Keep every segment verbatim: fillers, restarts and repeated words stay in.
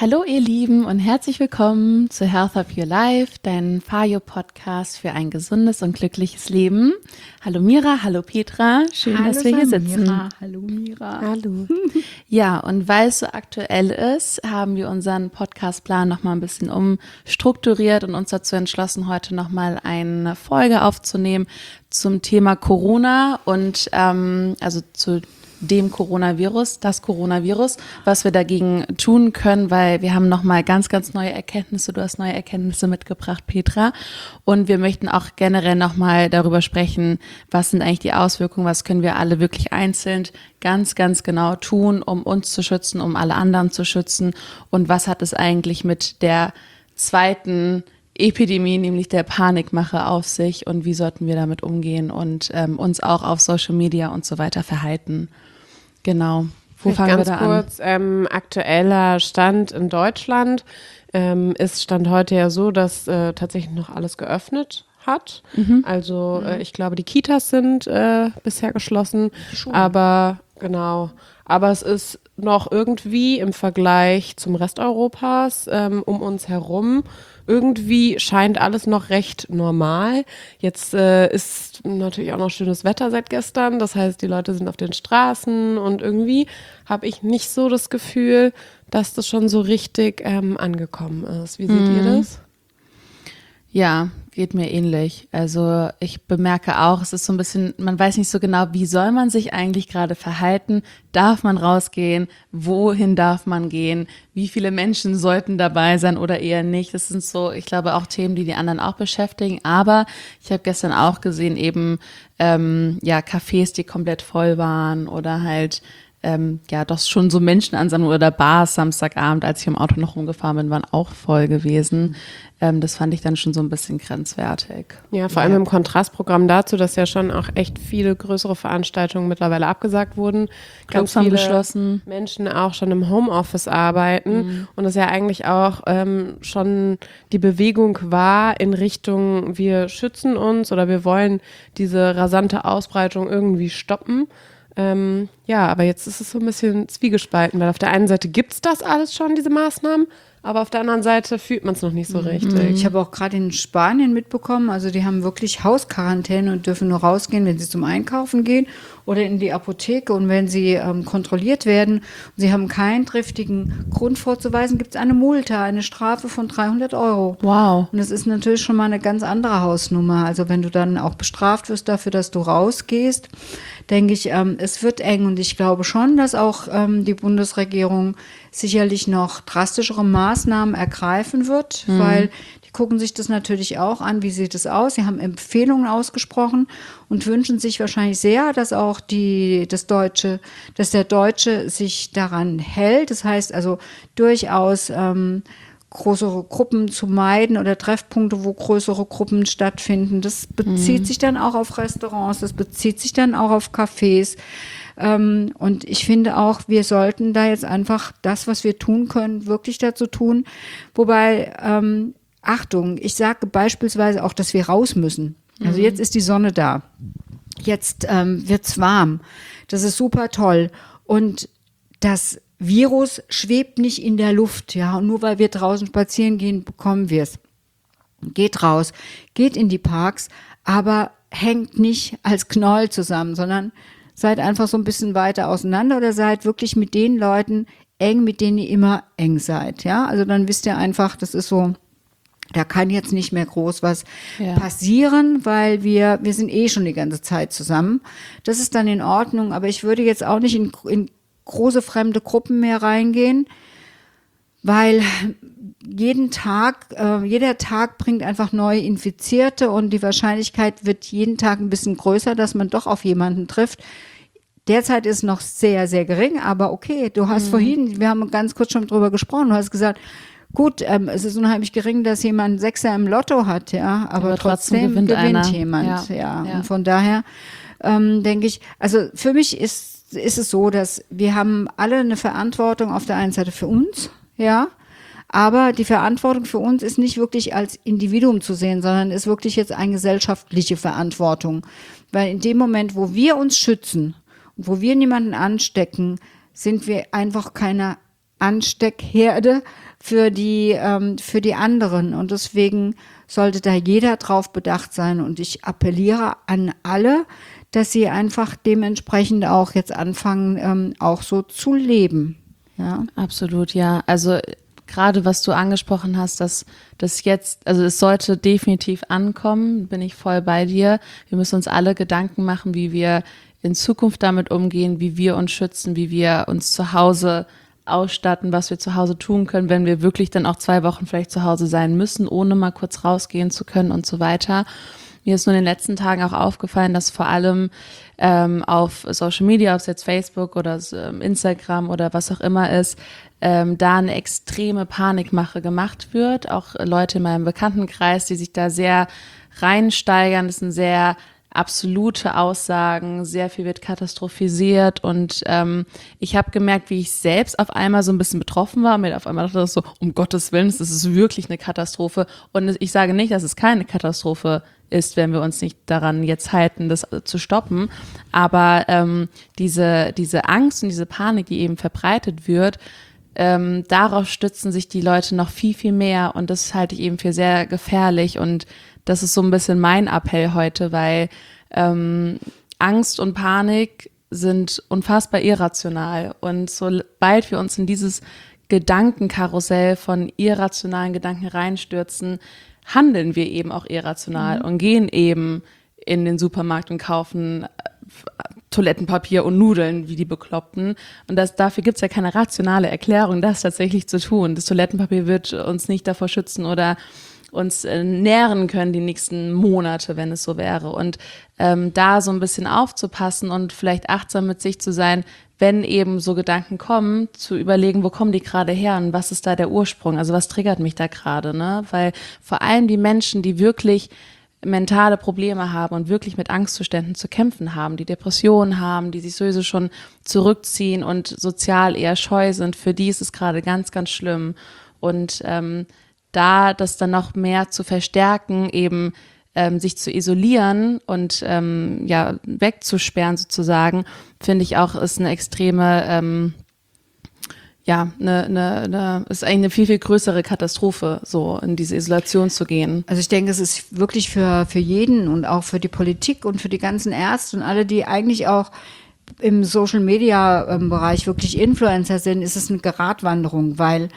Hallo ihr Lieben und herzlich willkommen zu Health of Your Life, dein Fayo-Podcast für ein gesundes und glückliches Leben. Hallo Mira, hallo Petra, schön, hallo dass wir hier sitzen. Mira. Hallo Mira. Hallo. Ja, und weil es so aktuell ist, haben wir unseren Podcastplan nochmal ein bisschen umstrukturiert und uns dazu entschlossen, heute nochmal eine Folge aufzunehmen zum Thema Corona und ähm, also zu dem Coronavirus, das Coronavirus, was wir dagegen tun können, weil wir haben nochmal ganz, ganz neue Erkenntnisse. Du hast neue Erkenntnisse mitgebracht, Petra. Und wir möchten auch generell nochmal darüber sprechen, was sind eigentlich die Auswirkungen, was können wir alle wirklich einzeln ganz, ganz genau tun, um uns zu schützen, um alle anderen zu schützen. Und was hat es eigentlich mit der zweiten Epidemie, nämlich der Panikmache auf sich und wie sollten wir damit umgehen und ähm, uns auch auf Social Media und so weiter verhalten. Genau. Wo fangen ganz wir da kurz, an? Ähm, aktueller Stand in Deutschland ähm, ist Stand heute ja so, dass äh, tatsächlich noch alles geöffnet hat. Mhm. Also äh, ich glaube, die Kitas sind äh, bisher geschlossen, Schon. aber genau, aber es ist noch irgendwie im Vergleich zum Rest Europas ähm, um uns herum irgendwie scheint alles noch recht normal. Jetzt äh, ist natürlich auch noch schönes Wetter seit gestern. Das heißt, die Leute sind auf den Straßen und irgendwie habe ich nicht so das Gefühl, dass das schon so richtig ähm, angekommen ist. Wie seht mhm. ihr das? Ja, geht mir ähnlich. Also ich bemerke auch, es ist so ein bisschen, man weiß nicht so genau, wie soll man sich eigentlich gerade verhalten? Darf man rausgehen? Wohin darf man gehen? Wie viele Menschen sollten dabei sein oder eher nicht? Das sind so, ich glaube, auch Themen, die die anderen auch beschäftigen. Aber ich habe gestern auch gesehen, eben ähm, ja Cafés, die komplett voll waren oder halt Ähm, ja, doch schon so Menschenansammlungen oder Bars Samstagabend, als ich im Auto noch rumgefahren bin, waren auch voll gewesen. Ähm, das fand ich dann schon so ein bisschen grenzwertig. Ja, vor allem ja. im Kontrastprogramm dazu, dass ja schon auch echt viele größere Veranstaltungen mittlerweile abgesagt wurden. Ganz viele geschlossen. Menschen auch schon im Homeoffice arbeiten mhm. und das ja eigentlich auch ähm, schon die Bewegung war in Richtung, wir schützen uns oder wir wollen diese rasante Ausbreitung irgendwie stoppen. Ähm, ja, aber jetzt ist es so ein bisschen zwiegespalten, weil auf der einen Seite gibt es das alles schon, diese Maßnahmen, aber auf der anderen Seite fühlt man es noch nicht so richtig. Ich habe auch gerade in Spanien mitbekommen, also die haben wirklich Hausquarantäne und dürfen nur rausgehen, wenn sie zum Einkaufen gehen oder in die Apotheke und wenn sie ähm, kontrolliert werden und sie haben keinen triftigen Grund vorzuweisen, gibt es eine Multe, eine Strafe von dreihundert Euro. Wow. Und das ist natürlich schon mal eine ganz andere Hausnummer. Also wenn du dann auch bestraft wirst dafür, dass du rausgehst, denke ich, ähm, es wird eng und ich glaube schon, dass auch ähm, die Bundesregierung sicherlich noch drastischere Maßnahmen ergreifen wird, mhm. weil die gucken sich das natürlich auch an, wie sieht es aus. Sie haben Empfehlungen ausgesprochen und wünschen sich wahrscheinlich sehr, dass auch die, das Deutsche, dass der Deutsche sich daran hält. Das heißt also durchaus ähm, größere Gruppen zu meiden oder Treffpunkte, wo größere Gruppen stattfinden. Das bezieht mhm. sich dann auch auf Restaurants, das bezieht sich dann auch auf Cafés. Ähm, und ich finde auch, wir sollten da jetzt einfach das, was wir tun können, wirklich dazu tun. Wobei, ähm, Achtung, ich sage beispielsweise auch, dass wir raus müssen. Also mhm. jetzt ist die Sonne da. Jetzt ähm, wird's warm. Das ist super toll. Und das Virus schwebt nicht in der Luft, ja, und nur weil wir draußen spazieren gehen, bekommen wir es. Geht raus, geht in die Parks, aber hängt nicht als Knoll zusammen, sondern seid einfach so ein bisschen weiter auseinander oder seid wirklich mit den Leuten eng, mit denen ihr immer eng seid, ja, also dann wisst ihr einfach, das ist so, da kann jetzt nicht mehr groß was ja. passieren, weil wir, wir sind eh schon die ganze Zeit zusammen. Das ist dann in Ordnung, aber ich würde jetzt auch nicht in, in große fremde Gruppen mehr reingehen, weil jeden Tag, äh, jeder Tag bringt einfach neue Infizierte und die Wahrscheinlichkeit wird jeden Tag ein bisschen größer, dass man doch auf jemanden trifft. Derzeit ist noch sehr, sehr gering, aber okay, du hast mhm. vorhin, wir haben ganz kurz schon drüber gesprochen, du hast gesagt, gut, ähm, es ist unheimlich gering, dass jemand einen Sechser im Lotto hat, ja, aber, aber trotzdem, trotzdem gewinnt, gewinnt jemand, ja. Ja. ja. Und von daher ähm, denke ich, also für mich ist ist es so, dass wir haben alle eine Verantwortung auf der einen Seite für uns, ja, aber die Verantwortung für uns ist nicht wirklich als Individuum zu sehen, sondern ist wirklich jetzt eine gesellschaftliche Verantwortung, weil in dem Moment, wo wir uns schützen und wo wir niemanden anstecken, sind wir einfach keine Ansteckherde für die, ähm, für die anderen. Und deswegen sollte da jeder drauf bedacht sein. Und ich appelliere an alle, dass sie einfach dementsprechend auch jetzt anfangen, ähm, auch so zu leben. Ja. Absolut, ja. Also gerade was du angesprochen hast, dass das jetzt, also es sollte definitiv ankommen, bin ich voll bei dir. Wir müssen uns alle Gedanken machen, wie wir in Zukunft damit umgehen, wie wir uns schützen, wie wir uns zu Hause ausstatten, was wir zu Hause tun können, wenn wir wirklich dann auch zwei Wochen vielleicht zu Hause sein müssen, ohne mal kurz rausgehen zu können und so weiter. Mir ist nur in den letzten Tagen auch aufgefallen, dass vor allem ähm, auf Social Media, ob es jetzt Facebook oder ähm, Instagram oder was auch immer ist, ähm, da eine extreme Panikmache gemacht wird. Auch Leute in meinem Bekanntenkreis, die sich da sehr reinsteigern. Das sind sehr absolute Aussagen, sehr viel wird katastrophisiert und ähm, ich habe gemerkt, wie ich selbst auf einmal so ein bisschen betroffen war und mir auf einmal dachte, das so, um Gottes Willen, das ist wirklich eine Katastrophe und ich sage nicht, dass es keine Katastrophe ist, wenn wir uns nicht daran jetzt halten, das zu stoppen, aber ähm, diese, diese Angst und diese Panik, die eben verbreitet wird, ähm, darauf stützen sich die Leute noch viel, viel mehr und das halte ich eben für sehr gefährlich und das ist so ein bisschen mein Appell heute, weil ähm, Angst und Panik sind unfassbar irrational. Und sobald wir uns in dieses Gedankenkarussell von irrationalen Gedanken reinstürzen, handeln wir eben auch irrational mhm. und gehen eben in den Supermarkt und kaufen Toilettenpapier und Nudeln wie die Bekloppten. Und das, dafür gibt es ja keine rationale Erklärung, das tatsächlich zu tun. Das Toilettenpapier wird uns nicht davor schützen oder uns äh, nähren können die nächsten Monate, wenn es so wäre. Und ähm, da so ein bisschen aufzupassen und vielleicht achtsam mit sich zu sein, wenn eben so Gedanken kommen, zu überlegen, wo kommen die gerade her und was ist da der Ursprung? Also was triggert mich da gerade, ne? Weil vor allem die Menschen, die wirklich mentale Probleme haben und wirklich mit Angstzuständen zu kämpfen haben, die Depressionen haben, die sich sowieso schon zurückziehen und sozial eher scheu sind, für die ist es gerade ganz, ganz schlimm. Und ähm, da das dann noch mehr zu verstärken, eben ähm, sich zu isolieren und ähm, ja wegzusperren sozusagen, finde ich auch, ist eine extreme, ähm, ja, eine, eine, eine, ist eigentlich eine viel, viel größere Katastrophe, so in diese Isolation zu gehen. Also ich denke, es ist wirklich für, für jeden und auch für die Politik und für die ganzen Ärzte und alle, die eigentlich auch im Social-Media-Bereich wirklich Influencer sind, ist es eine Gratwanderung, weil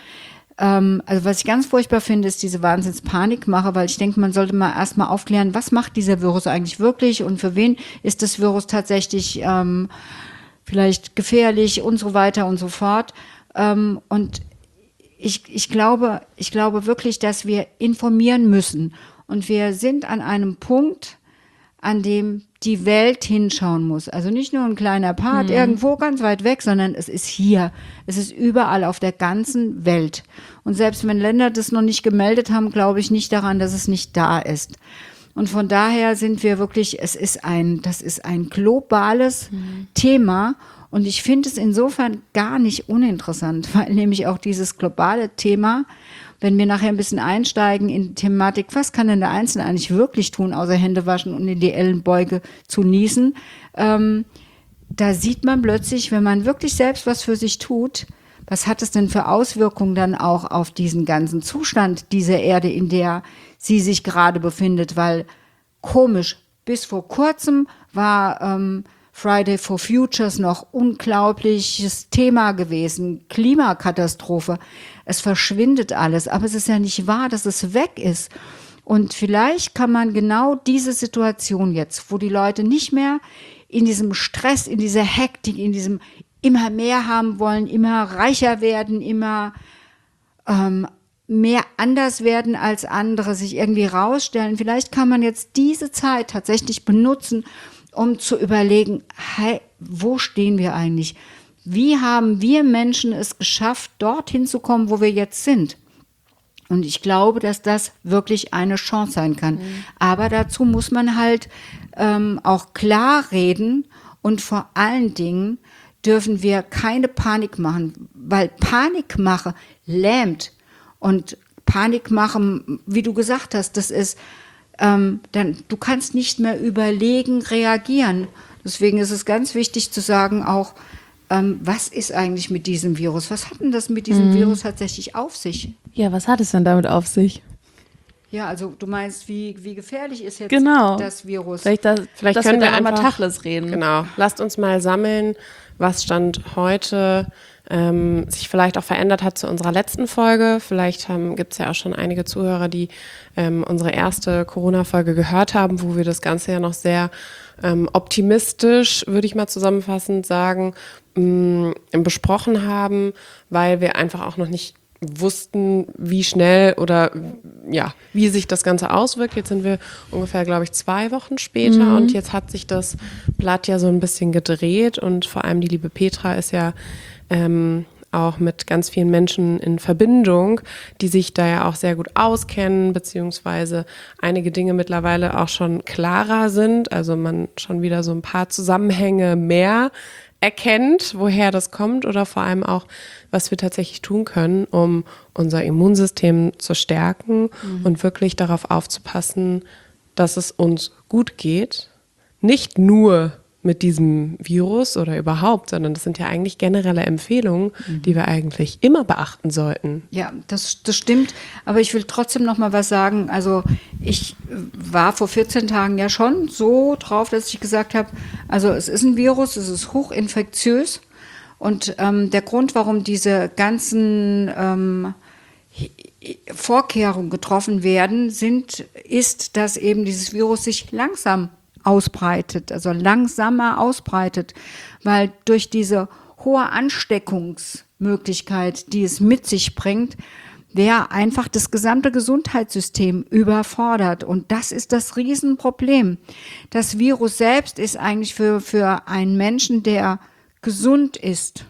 also was ich ganz furchtbar finde, ist diese Wahnsinns-Panikmache, weil ich denke, man sollte mal erstmal aufklären, was macht dieser Virus eigentlich wirklich und für wen ist das Virus tatsächlich ähm, vielleicht gefährlich und so weiter und so fort. Ähm, und ich, ich glaube, ich glaube wirklich, dass wir informieren müssen. Und wir sind an einem Punkt, an dem die Welt hinschauen muss. Also nicht nur ein kleiner Part mhm. irgendwo ganz weit weg, sondern es ist hier. Es ist überall auf der ganzen Welt. Und selbst wenn Länder das noch nicht gemeldet haben, glaube ich nicht daran, dass es nicht da ist. Und von daher sind wir wirklich, es ist ein, das ist ein globales mhm. Thema. Und ich finde es insofern gar nicht uninteressant, weil nämlich auch dieses globale Thema, wenn wir nachher ein bisschen einsteigen in die Thematik, was kann denn der Einzelne eigentlich wirklich tun, außer Hände waschen und in die Ellenbeuge zu niesen, ähm, da sieht man plötzlich, wenn man wirklich selbst was für sich tut, was hat es denn für Auswirkungen dann auch auf diesen ganzen Zustand dieser Erde, in der sie sich gerade befindet, weil komisch, bis vor kurzem war ähm, Friday for Futures noch unglaubliches Thema gewesen, Klimakatastrophe. Es verschwindet alles, aber es ist ja nicht wahr, dass es weg ist. Und vielleicht kann man genau diese Situation jetzt, wo die Leute nicht mehr in diesem Stress, in dieser Hektik, in diesem immer mehr haben wollen, immer reicher werden, immer ähm, mehr anders werden als andere, sich irgendwie rausstellen. Vielleicht kann man jetzt diese Zeit tatsächlich benutzen, um zu überlegen, hey, wo stehen wir eigentlich? Wie haben wir Menschen es geschafft, dorthin zu kommen, wo wir jetzt sind? Und ich glaube, dass das wirklich eine Chance sein kann. Mhm. Aber dazu muss man halt ähm, auch klar reden und vor allen Dingen dürfen wir keine Panik machen, weil Panikmache lähmt. Und Panikmache, wie du gesagt hast, das ist Ähm, dann du kannst nicht mehr überlegen, reagieren. Deswegen ist es ganz wichtig zu sagen, auch ähm, was ist eigentlich mit diesem Virus? Was hat denn das mit diesem Mhm. Virus tatsächlich auf sich? Ja, was hat es denn damit auf sich? Ja, also du meinst, wie, wie gefährlich ist jetzt Genau. das Virus? Vielleicht, das, Vielleicht dass können wir wir da mal einfach- Tacheles reden. Genau. Lasst uns mal sammeln, was Stand heute ähm, sich vielleicht auch verändert hat zu unserer letzten Folge. Vielleicht gibt es ja auch schon einige Zuhörer, die ähm, unsere erste Corona-Folge gehört haben, wo wir das Ganze ja noch sehr ähm, optimistisch, würde ich mal zusammenfassend sagen, mh, besprochen haben, weil wir einfach auch noch nicht wussten, wie schnell oder ja, wie sich das Ganze auswirkt. Jetzt sind wir ungefähr, glaube ich, zwei Wochen später Mhm. und jetzt hat sich das Blatt ja so ein bisschen gedreht und vor allem die liebe Petra ist ja ähm, auch mit ganz vielen Menschen in Verbindung, die sich da ja auch sehr gut auskennen, beziehungsweise einige Dinge mittlerweile auch schon klarer sind, also man schon wieder so ein paar Zusammenhänge mehr erkennt, woher das kommt oder vor allem auch, was wir tatsächlich tun können, um unser Immunsystem zu stärken mhm. und wirklich darauf aufzupassen, dass es uns gut geht. Nicht nur mit diesem Virus oder überhaupt, sondern das sind ja eigentlich generelle Empfehlungen, mhm. die wir eigentlich immer beachten sollten. Ja, das, das stimmt. Aber ich will trotzdem noch mal was sagen. Also ich war vor vierzehn Tagen ja schon so drauf, dass ich gesagt habe, also es ist ein Virus, es ist hochinfektiös. Und ähm, der Grund, warum diese ganzen ähm, Vorkehrungen getroffen werden, sind, ist, dass eben dieses Virus sich langsam ausbreitet, also langsamer ausbreitet, weil durch diese hohe Ansteckungsmöglichkeit, die es mit sich bringt, wäre einfach das gesamte Gesundheitssystem überfordert. Und das ist das Riesenproblem. Das Virus selbst ist eigentlich für, für einen Menschen, der gesund ist,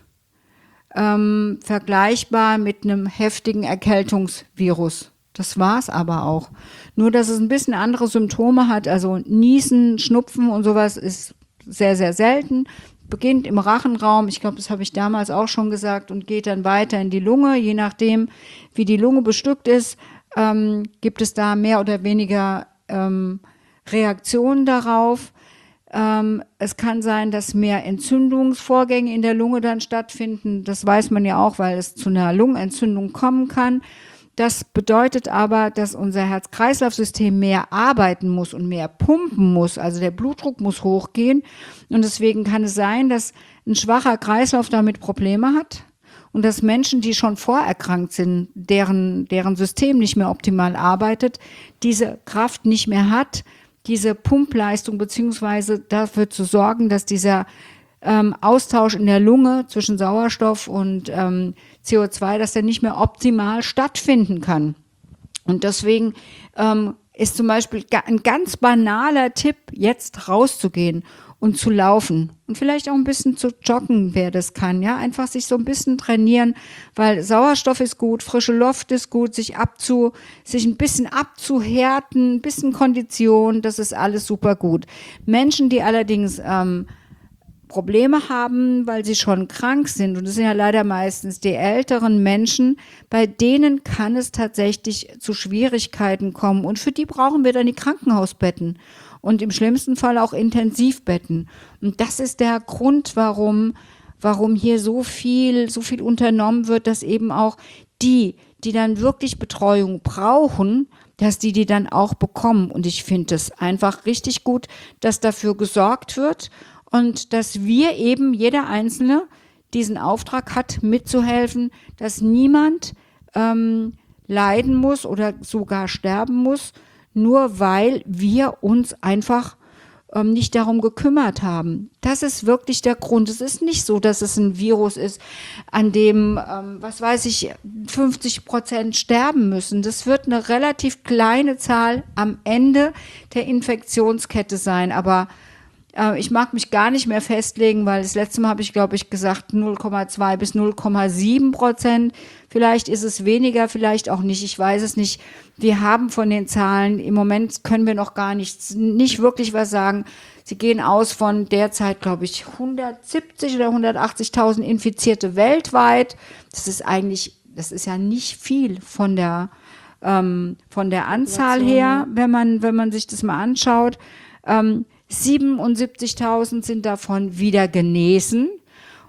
ähm, vergleichbar mit einem heftigen Erkältungsvirus. Das war's aber auch. Nur, dass es ein bisschen andere Symptome hat, also Niesen, Schnupfen und sowas ist sehr, sehr selten. Beginnt im Rachenraum, ich glaube, das habe ich damals auch schon gesagt, und geht dann weiter in die Lunge. Je nachdem, wie die Lunge bestückt ist, ähm, gibt es da mehr oder weniger ähm, Reaktionen darauf. Ähm, es kann sein, dass mehr Entzündungsvorgänge in der Lunge dann stattfinden. Das weiß man ja auch, weil es zu einer Lungenentzündung kommen kann. Das bedeutet aber, dass unser Herz-Kreislauf-System mehr arbeiten muss und mehr pumpen muss. Also der Blutdruck muss hochgehen. Und deswegen kann es sein, dass ein schwacher Kreislauf damit Probleme hat. Und dass Menschen, die schon vorerkrankt sind, deren, deren System nicht mehr optimal arbeitet, diese Kraft nicht mehr hat, diese Pumpleistung, beziehungsweise dafür zu sorgen, dass dieser ähm, Austausch in der Lunge zwischen Sauerstoff und ähm, C O zwei, dass der nicht mehr optimal stattfinden kann. Und deswegen ähm, ist zum Beispiel ein ganz banaler Tipp, jetzt rauszugehen und zu laufen und vielleicht auch ein bisschen zu joggen, wer das kann, ja, einfach sich so ein bisschen trainieren, weil Sauerstoff ist gut, frische Luft ist gut, sich abzu, sich ein bisschen abzuhärten, ein bisschen Kondition, das ist alles super gut. Menschen, die allerdings ähm, Probleme haben, weil sie schon krank sind, und das sind ja leider meistens die älteren Menschen, bei denen kann es tatsächlich zu Schwierigkeiten kommen, und für die brauchen wir dann die Krankenhausbetten und im schlimmsten Fall auch Intensivbetten. Und das ist der Grund, warum, warum hier so viel, so viel unternommen wird, dass eben auch die, die dann wirklich Betreuung brauchen, dass die die dann auch bekommen. Und ich finde es einfach richtig gut, dass dafür gesorgt wird und dass wir eben, jeder Einzelne, diesen Auftrag hat, mitzuhelfen, dass niemand ähm, leiden muss oder sogar sterben muss, nur weil wir uns einfach ähm, nicht darum gekümmert haben. Das ist wirklich der Grund. Es ist nicht so, dass es ein Virus ist, an dem, ähm, was weiß ich, fünfzig Prozent sterben müssen. Das wird eine relativ kleine Zahl am Ende der Infektionskette sein. Aber äh, ich mag mich gar nicht mehr festlegen, weil das letzte Mal habe ich, glaube ich, gesagt null Komma zwei bis null Komma sieben Prozent. Vielleicht ist es weniger, vielleicht auch nicht. Ich weiß es nicht. Wir haben von den Zahlen, im Moment können wir noch gar nichts, nicht wirklich was sagen. Sie gehen aus von derzeit, glaube ich, hundertsiebzig oder hundertachtzigtausend Infizierte weltweit. Das ist eigentlich, das ist ja nicht viel von der, ähm, von der Anzahl her, wenn man, wenn man sich das mal anschaut. Ähm, siebenundsiebzigtausend sind davon wieder genesen.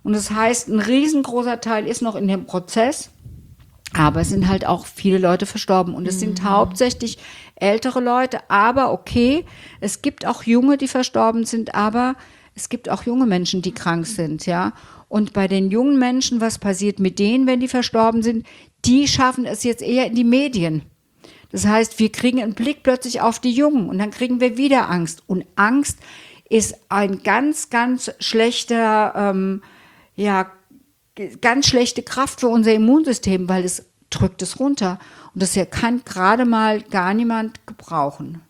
Und das heißt, ein riesengroßer Teil ist noch in dem Prozess, aber es sind halt auch viele Leute verstorben. Und es sind hauptsächlich ältere Leute, aber okay, es gibt auch Junge, die verstorben sind, aber es gibt auch junge Menschen, die krank sind, ja. Und bei den jungen Menschen, was passiert mit denen, wenn die verstorben sind? Die schaffen es jetzt eher in die Medien. Das heißt, wir kriegen einen Blick plötzlich auf die Jungen und dann kriegen wir wieder Angst. Und Angst ist ein ganz, ganz schlechter, ähm, ja, ganz schlechte Kraft für unser Immunsystem, weil es drückt es runter. Und das hier kann gerade mal gar niemand gebrauchen.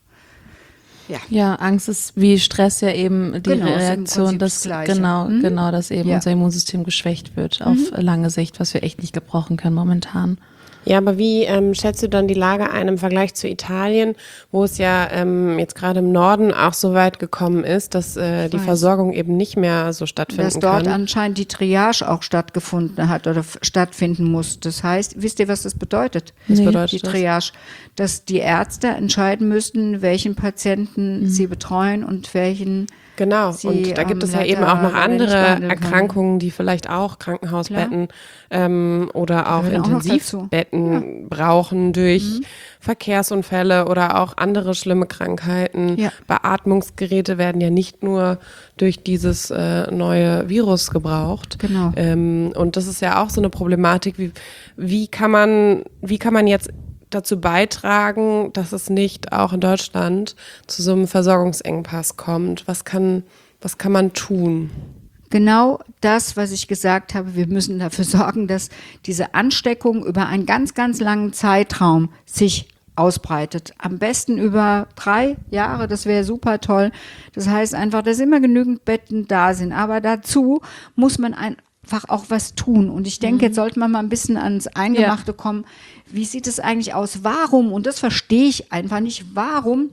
Ja. Ja, Angst ist wie Stress ja eben die Genau, ist im Reaktion, Prinzip dass das Gleiche. genau, Mhm. genau, dass eben Ja. unser Immunsystem geschwächt wird auf lange Sicht, was wir echt nicht gebrauchen können momentan. Ja, aber wie ähm, schätzt du dann die Lage ein im Vergleich zu Italien, wo es ja ähm, jetzt gerade im Norden auch so weit gekommen ist, dass äh, die weiß. Versorgung eben nicht mehr so stattfinden Dass dort kann? anscheinend die Triage auch stattgefunden hat oder f- stattfinden muss. Das heißt, wisst ihr, was das bedeutet? Was Nee. bedeutet Die das? Triage, dass die Ärzte entscheiden müssten, welchen Patienten sie betreuen und welchen Genau, sie, und da gibt ähm, es ja leider- eben auch noch leider nicht andere behandeln können. Erkrankungen, die vielleicht auch Krankenhausbetten ähm, oder auch gehören auch noch dazu. Intensivbetten brauchen durch Verkehrsunfälle oder auch andere schlimme Krankheiten. Ja. Beatmungsgeräte werden ja nicht nur durch dieses äh, neue Virus gebraucht. Genau. Ähm, und das ist ja auch so eine Problematik, wie, wie kann man, wie kann man jetzt dazu beitragen, dass es nicht auch in Deutschland zu so einem Versorgungsengpass kommt? Was kann, was kann man tun? Genau das, was ich gesagt habe, wir müssen dafür sorgen, dass diese Ansteckung über einen ganz, ganz langen Zeitraum sich ausbreitet. Am besten über drei Jahre, das wäre super toll. Das heißt einfach, dass immer genügend Betten da sind. Aber dazu muss man einfach auch was tun. Und ich denke, jetzt sollte man mal ein bisschen ans Eingemachte kommen. Wie sieht es eigentlich aus? Warum, und das verstehe ich einfach nicht, warum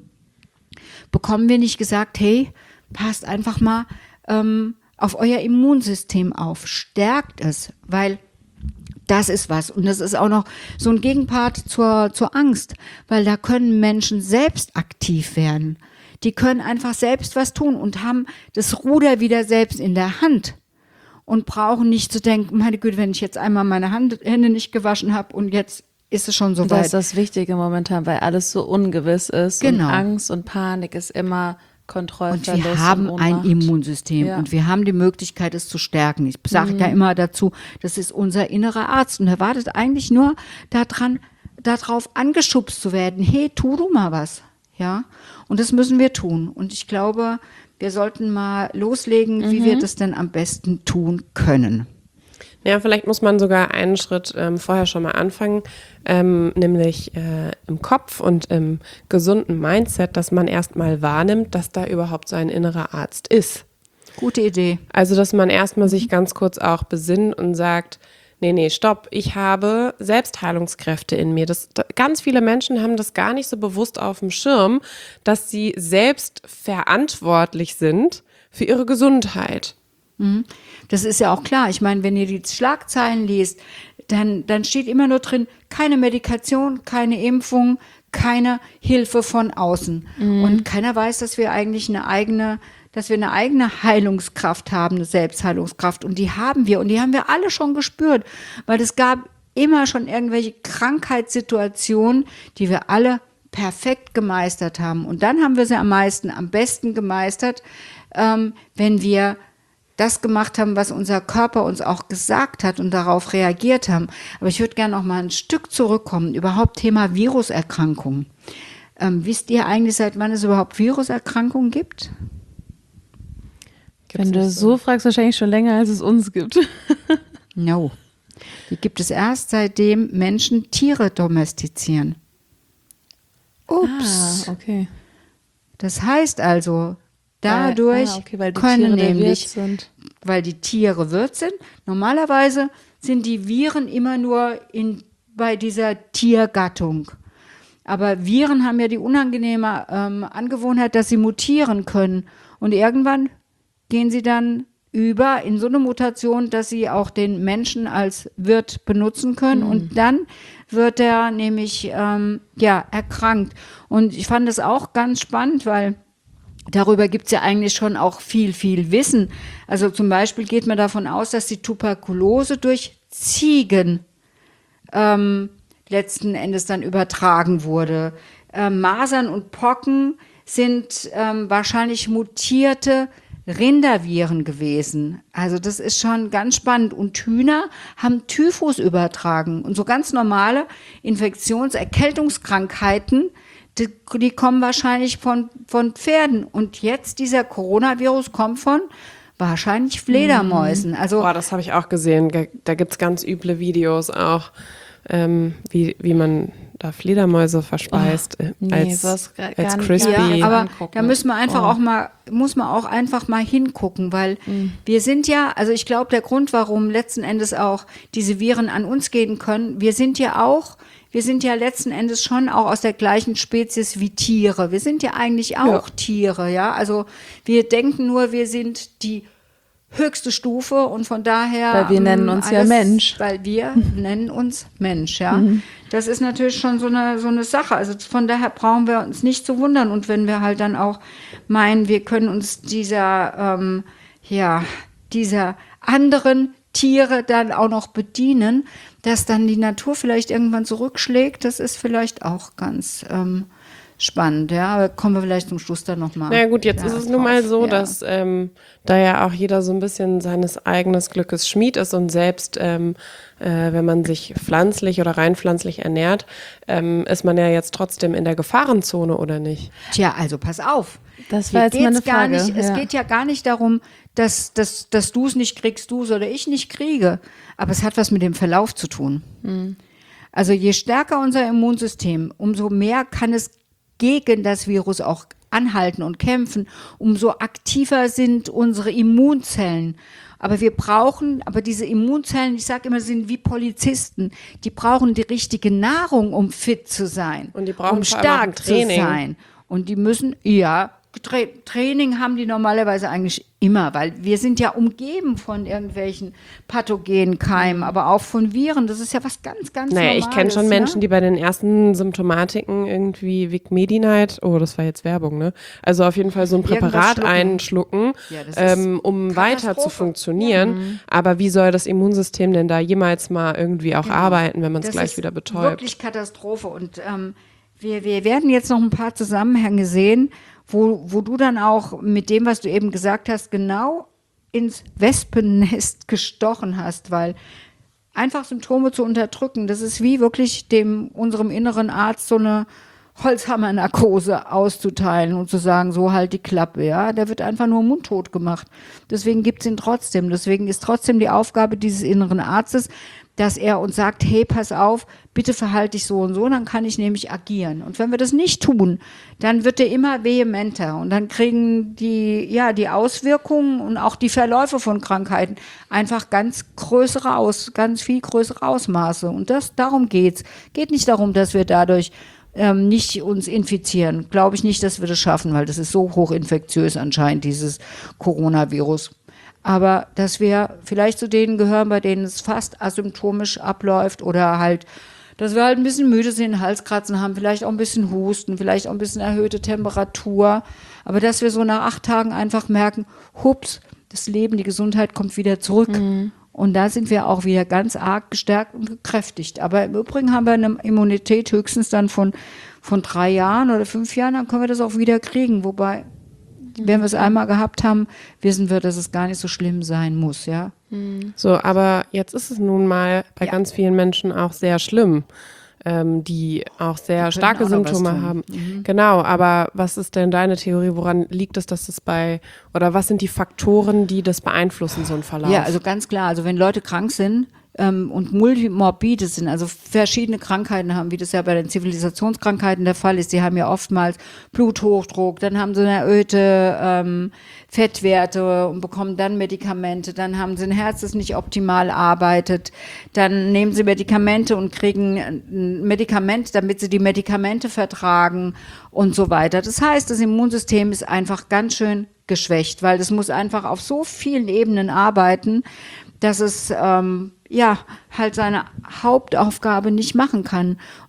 bekommen wir nicht gesagt, hey, passt einfach mal ähm, auf euer Immunsystem auf, stärkt es, weil das ist was. Und das ist auch noch so ein Gegenpart zur, zur Angst, weil da können Menschen selbst aktiv werden. Die können einfach selbst was tun und haben das Ruder wieder selbst in der Hand und brauchen nicht zu denken, meine Güte, wenn ich jetzt einmal meine Hand, Hände nicht gewaschen habe und jetzt ist es schon so Das weit. ist das Wichtige momentan, weil alles so ungewiss ist Genau. und Angst und Panik ist immer Und Kontrollverlust. wir haben und ein Ohnmacht. Immunsystem Ja. und wir haben die Möglichkeit, es zu stärken. Ich sage ja immer dazu, das ist unser innerer Arzt und er wartet eigentlich nur daran, darauf angeschubst zu werden. Hey, tu du mal was. Ja, und das müssen wir tun. Und ich glaube, wir sollten mal loslegen, wie wir das denn am besten tun können. Ja, vielleicht muss man sogar einen Schritt ähm, vorher schon mal anfangen, ähm, nämlich äh, im Kopf und im gesunden Mindset, dass man erstmal wahrnimmt, dass da überhaupt so ein innerer Arzt ist. Gute Idee. Also, dass man erstmal sich ganz kurz auch besinnt und sagt, nee, nee, stopp, ich habe Selbstheilungskräfte in mir. Das, da, ganz viele Menschen haben das gar nicht so bewusst auf dem Schirm, dass sie selbst verantwortlich sind für ihre Gesundheit. Das ist ja auch klar. Ich meine, wenn ihr die Schlagzeilen liest, dann, dann steht immer nur drin, keine Medikation, keine Impfung, keine Hilfe von außen. Und keiner weiß, dass wir eigentlich eine eigene, dass wir eine eigene Heilungskraft haben, eine Selbstheilungskraft. Und die haben wir. Und die haben wir alle schon gespürt. Weil es gab immer schon irgendwelche Krankheitssituationen, die wir alle perfekt gemeistert haben. Und dann haben wir sie am meisten, am besten gemeistert, ähm, wenn wir das gemacht haben, was unser Körper uns auch gesagt hat und darauf reagiert haben. Aber ich würde gerne noch mal ein Stück zurückkommen, überhaupt Thema Viruserkrankungen. Ähm, wisst ihr eigentlich, seit wann es überhaupt Viruserkrankungen gibt? Wenn du so fragst, wahrscheinlich schon länger, als es uns gibt. No. Die gibt es erst, seitdem Menschen Tiere domestizieren. Ups. Ah, okay. Das heißt also, dadurch ah, okay, weil die können Tiere der Wirt nämlich, sind. weil die Tiere Wirt sind, normalerweise sind die Viren immer nur in, bei dieser Tiergattung. Aber Viren haben ja die unangenehme ähm, Angewohnheit, dass sie mutieren können. Und irgendwann gehen sie dann über in so eine Mutation, dass sie auch den Menschen als Wirt benutzen können. Mhm. Und dann wird er nämlich ähm, ja, erkrankt. Und ich fand das auch ganz spannend, weil darüber gibt es ja eigentlich schon auch viel, viel Wissen. Also zum Beispiel geht man davon aus, dass die Tuberkulose durch Ziegen ähm, letzten Endes dann übertragen wurde. Ähm, Masern und Pocken sind ähm, wahrscheinlich mutierte Rinderviren gewesen. Also das ist schon ganz spannend. Und Hühner haben Typhus übertragen. Und so ganz normale Infektions-, Erkältungskrankheiten, die, die kommen wahrscheinlich von, von Pferden. Und jetzt dieser Coronavirus kommt von wahrscheinlich Fledermäusen. Also, Boah, das habe ich auch gesehen. Da gibt es ganz üble Videos auch, ähm, wie, wie man da Fledermäuse verspeist Oh, äh, nee, als, sowas gar- als gar nicht. crispy. Ja, aber angucken. da müssen wir einfach Oh. auch mal, muss man auch einfach mal hingucken, weil wir sind ja, also ich glaube, der Grund, warum letzten Endes auch diese Viren an uns gehen können, wir sind ja auch, wir sind ja letzten Endes schon auch aus der gleichen Spezies wie Tiere. Wir sind ja eigentlich auch Ja. Tiere, ja. Also wir denken nur, wir sind die höchste Stufe und von daher. Weil wir nennen ähm, uns ja Mensch. Weil wir nennen uns Mensch, ja. Das ist natürlich schon so eine, so eine Sache. Also von daher brauchen wir uns nicht zu wundern. Und wenn wir halt dann auch meinen, wir können uns dieser, ähm, ja, dieser anderen Tiere dann auch noch bedienen, dass dann die Natur vielleicht irgendwann zurückschlägt, das ist vielleicht auch ganz ähm, spannend, ja. Aber kommen wir vielleicht zum Schluss dann nochmal. Na ja, gut, jetzt ist es nun mal so, ja. dass ähm, da ja auch jeder so ein bisschen seines eigenen Glückes Schmied ist und selbst, ähm, äh, wenn man sich pflanzlich oder rein pflanzlich ernährt, ähm, ist man ja jetzt trotzdem in der Gefahrenzone, oder nicht? Tja, also pass auf. Das Hier war jetzt geht's meine gar Frage. nicht, es ja. geht ja gar nicht darum, dass, dass, dass du es nicht kriegst, du es oder ich nicht kriege. Aber es hat was mit dem Verlauf zu tun. Hm. Also je stärker unser Immunsystem, umso mehr kann es gegen das Virus auch anhalten und kämpfen, umso aktiver sind unsere Immunzellen. Aber wir brauchen, aber diese Immunzellen, ich sage immer, sind wie Polizisten. Die brauchen die richtige Nahrung, um fit zu sein. Und die brauchen um vor allem auch ein stark Training. zu sein. Und die müssen, ja, Tra- Training haben die normalerweise eigentlich immer, weil wir sind ja umgeben von irgendwelchen pathogenen Keimen, aber auch von Viren. Das ist ja was ganz, ganz Naja, Normales. ich kenne schon Menschen, ne? die bei den ersten Symptomatiken irgendwie Vic Medi-Night, oh, das war jetzt Werbung, ne? Also auf jeden Fall so ein Irgendwas Präparat schlucken. einschlucken, Ja, das ist ähm, um weiter zu Katastrophe. funktionieren. Aber wie soll das Immunsystem denn da jemals mal irgendwie auch Genau. arbeiten, wenn man es Das gleich ist wieder betäubt? Wirklich Katastrophe. Und ähm, wir, wir werden jetzt noch ein paar Zusammenhänge sehen, wo, wo du dann auch mit dem, was du eben gesagt hast, genau ins Wespennest gestochen hast, weil einfach Symptome zu unterdrücken, das ist wie wirklich dem unserem inneren Arzt so eine Holzhammernarkose auszuteilen und zu sagen, so halt die Klappe, ja, der wird einfach nur mundtot gemacht. Deswegen gibt's ihn trotzdem. Deswegen ist trotzdem die Aufgabe dieses inneren Arztes, dass er uns sagt, hey, pass auf, bitte verhalte dich so und so, dann kann ich nämlich agieren. Und wenn wir das nicht tun, dann wird er immer vehementer und dann kriegen die, ja, die Auswirkungen und auch die Verläufe von Krankheiten einfach ganz größere Aus, ganz viel größere Ausmaße. Und das, darum geht's. Geht nicht darum, dass wir dadurch ähm, nicht uns infizieren. Glaube ich nicht, dass wir das schaffen, weil das ist so hochinfektiös anscheinend, dieses Coronavirus. Aber dass wir vielleicht zu denen gehören, bei denen es fast asymptomisch abläuft oder halt, dass wir halt ein bisschen müde sind, Halskratzen haben, vielleicht auch ein bisschen Husten, vielleicht auch ein bisschen erhöhte Temperatur. Aber dass wir so nach acht Tagen einfach merken, hups, das Leben, die Gesundheit kommt wieder zurück. Mhm. Und da sind wir auch wieder ganz arg gestärkt und gekräftigt. Aber im Übrigen haben wir eine Immunität höchstens dann von, von drei Jahren oder fünf Jahren, dann können wir das auch wieder kriegen. Wobei, wenn wir es einmal gehabt haben, wissen wir, dass es gar nicht so schlimm sein muss, ja. So, aber jetzt ist es nun mal bei Ja. ganz vielen Menschen auch sehr schlimm, ähm, die auch sehr Die können starke auch noch was Symptome tun. haben. Genau, aber was ist denn deine Theorie? Woran liegt es, dass es bei, oder was sind die Faktoren, die das beeinflussen, so ein Verlauf? Ja, also ganz klar, also wenn Leute krank sind ähm, und multimorbide sind, also verschiedene Krankheiten haben, wie das ja bei den Zivilisationskrankheiten der Fall ist, die haben ja oftmals Bluthochdruck, dann haben sie eine erhöhte ähm, Fettwerte und bekommen dann Medikamente, dann haben sie ein Herz, das nicht optimal arbeitet, dann nehmen sie Medikamente und kriegen ein Medikament, damit sie die Medikamente vertragen und so weiter. Das heißt, das Immunsystem ist einfach ganz schön geschwächt, weil das muss einfach auf so vielen Ebenen arbeiten, dass es ähm, ja halt seine Hauptaufgabe nicht machen kann. Und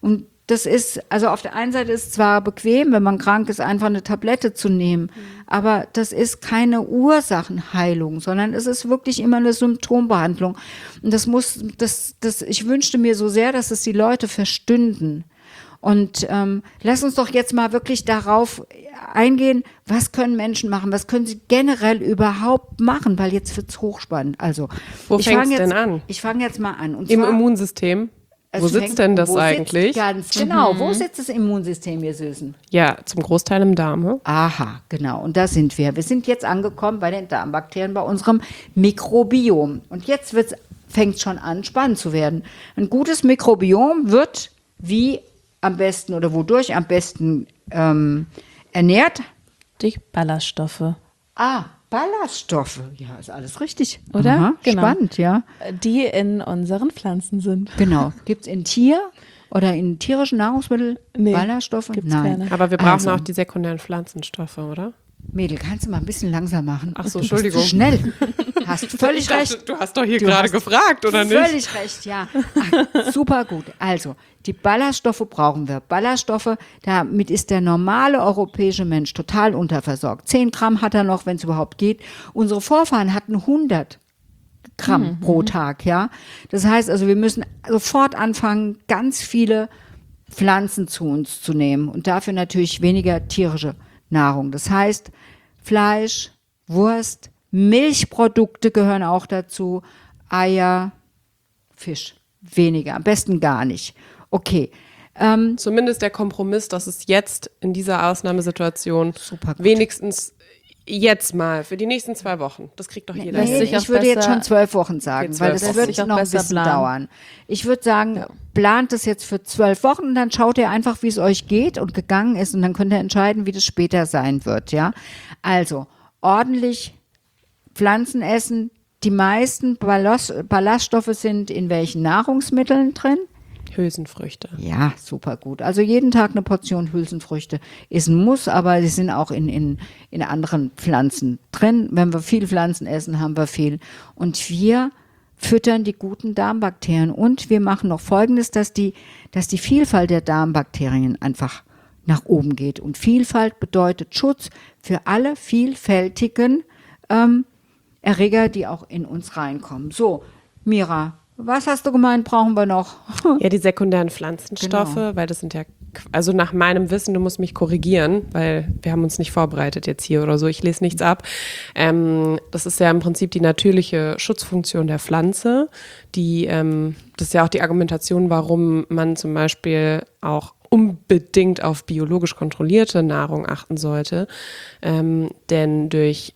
das ist, also auf der einen Seite ist es zwar bequem, wenn man krank ist, einfach eine Tablette zu nehmen, mhm. aber das ist keine Ursachenheilung, sondern es ist wirklich immer eine Symptombehandlung. Und das muss, das, das, ich wünschte mir so sehr, dass es die Leute verstünden. Und ähm, lass uns doch jetzt mal wirklich darauf eingehen, was können Menschen machen, was können sie generell überhaupt machen, weil jetzt wird's hochspannend. Also, wo ich fängt's fang jetzt, denn an? Ich fange jetzt mal an. Und Im zwar, Immunsystem? Wo sitzt fängt, denn das wo eigentlich? Sitzt ganz genau, mhm. wo sitzt das Immunsystem, ihr Süßen? Ja, zum Großteil im Darm. Aha, genau. Und da sind wir. Wir sind jetzt angekommen bei den Darmbakterien, bei unserem Mikrobiom. Und jetzt fängt es schon an, spannend zu werden. Ein gutes Mikrobiom wird wie am besten oder wodurch am besten ähm, ernährt? Durch Ballaststoffe. Ah, Ballaststoffe. Ja, ist alles richtig. Oder? Aha, genau. Spannend, ja. Die in unseren Pflanzen sind. Genau. Gibt es in Tier oder in tierischen Nahrungsmitteln nee, Ballaststoffe? Gibt's Nein. keine. Aber wir brauchen Also, auch die sekundären Pflanzenstoffe, oder? Mädel, kannst du mal ein bisschen langsam machen? Ach so, du Entschuldigung. Bist zu schnell. Hast völlig Ich dachte, recht. du hast doch hier Du gerade hast gefragt, oder nicht? Völlig recht, ja. Ach, super gut. Also, die Ballaststoffe brauchen wir. Ballaststoffe, damit ist der normale europäische Mensch total unterversorgt. Zehn Gramm hat er noch, wenn es überhaupt geht. Unsere Vorfahren hatten hundert Gramm mhm. pro Tag, ja. Das heißt also, wir müssen sofort anfangen, ganz viele Pflanzen zu uns zu nehmen und dafür natürlich weniger tierische Nahrung. Das heißt, Fleisch, Wurst, Milchprodukte gehören auch dazu, Eier, Fisch, weniger, am besten gar nicht. Okay. Ähm, Zumindest der Kompromiss, dass es jetzt in dieser Ausnahmesituation super gut. wenigstens jetzt mal für die nächsten zwei Wochen. Das kriegt doch jeder Nee, hin. ich würde jetzt schon zwölf Wochen sagen, Okay, zwölf weil das Wochen. wird Lässt sich noch auch ein besser bisschen planen. dauern. Ich würde sagen, Ja. plant es jetzt für zwölf Wochen und dann schaut ihr einfach, wie es euch geht und gegangen ist und dann könnt ihr entscheiden, wie das später sein wird, ja. Also, ordentlich Pflanzen essen. Die meisten Ballast, Ballaststoffe sind in welchen Nahrungsmitteln drin? Hülsenfrüchte. Ja, super gut. Also jeden Tag eine Portion Hülsenfrüchte ist ein Muss, aber sie sind auch in, in, in anderen Pflanzen drin. Wenn wir viel Pflanzen essen, haben wir viel. Und wir füttern die guten Darmbakterien. Und wir machen noch Folgendes, dass die, dass die Vielfalt der Darmbakterien einfach nach oben geht. Und Vielfalt bedeutet Schutz für alle vielfältigen ähm, Erreger, die auch in uns reinkommen. So, Mira, was hast du gemeint, brauchen wir noch? Ja, die sekundären Pflanzenstoffe, Genau. weil das sind ja, also nach meinem Wissen, du musst mich korrigieren, weil wir haben uns nicht vorbereitet jetzt hier oder so, ich lese nichts ab. Ähm, das ist ja im Prinzip die natürliche Schutzfunktion der Pflanze, die, ähm, das ist ja auch die Argumentation, warum man zum Beispiel auch unbedingt auf biologisch kontrollierte Nahrung achten sollte, ähm, denn durch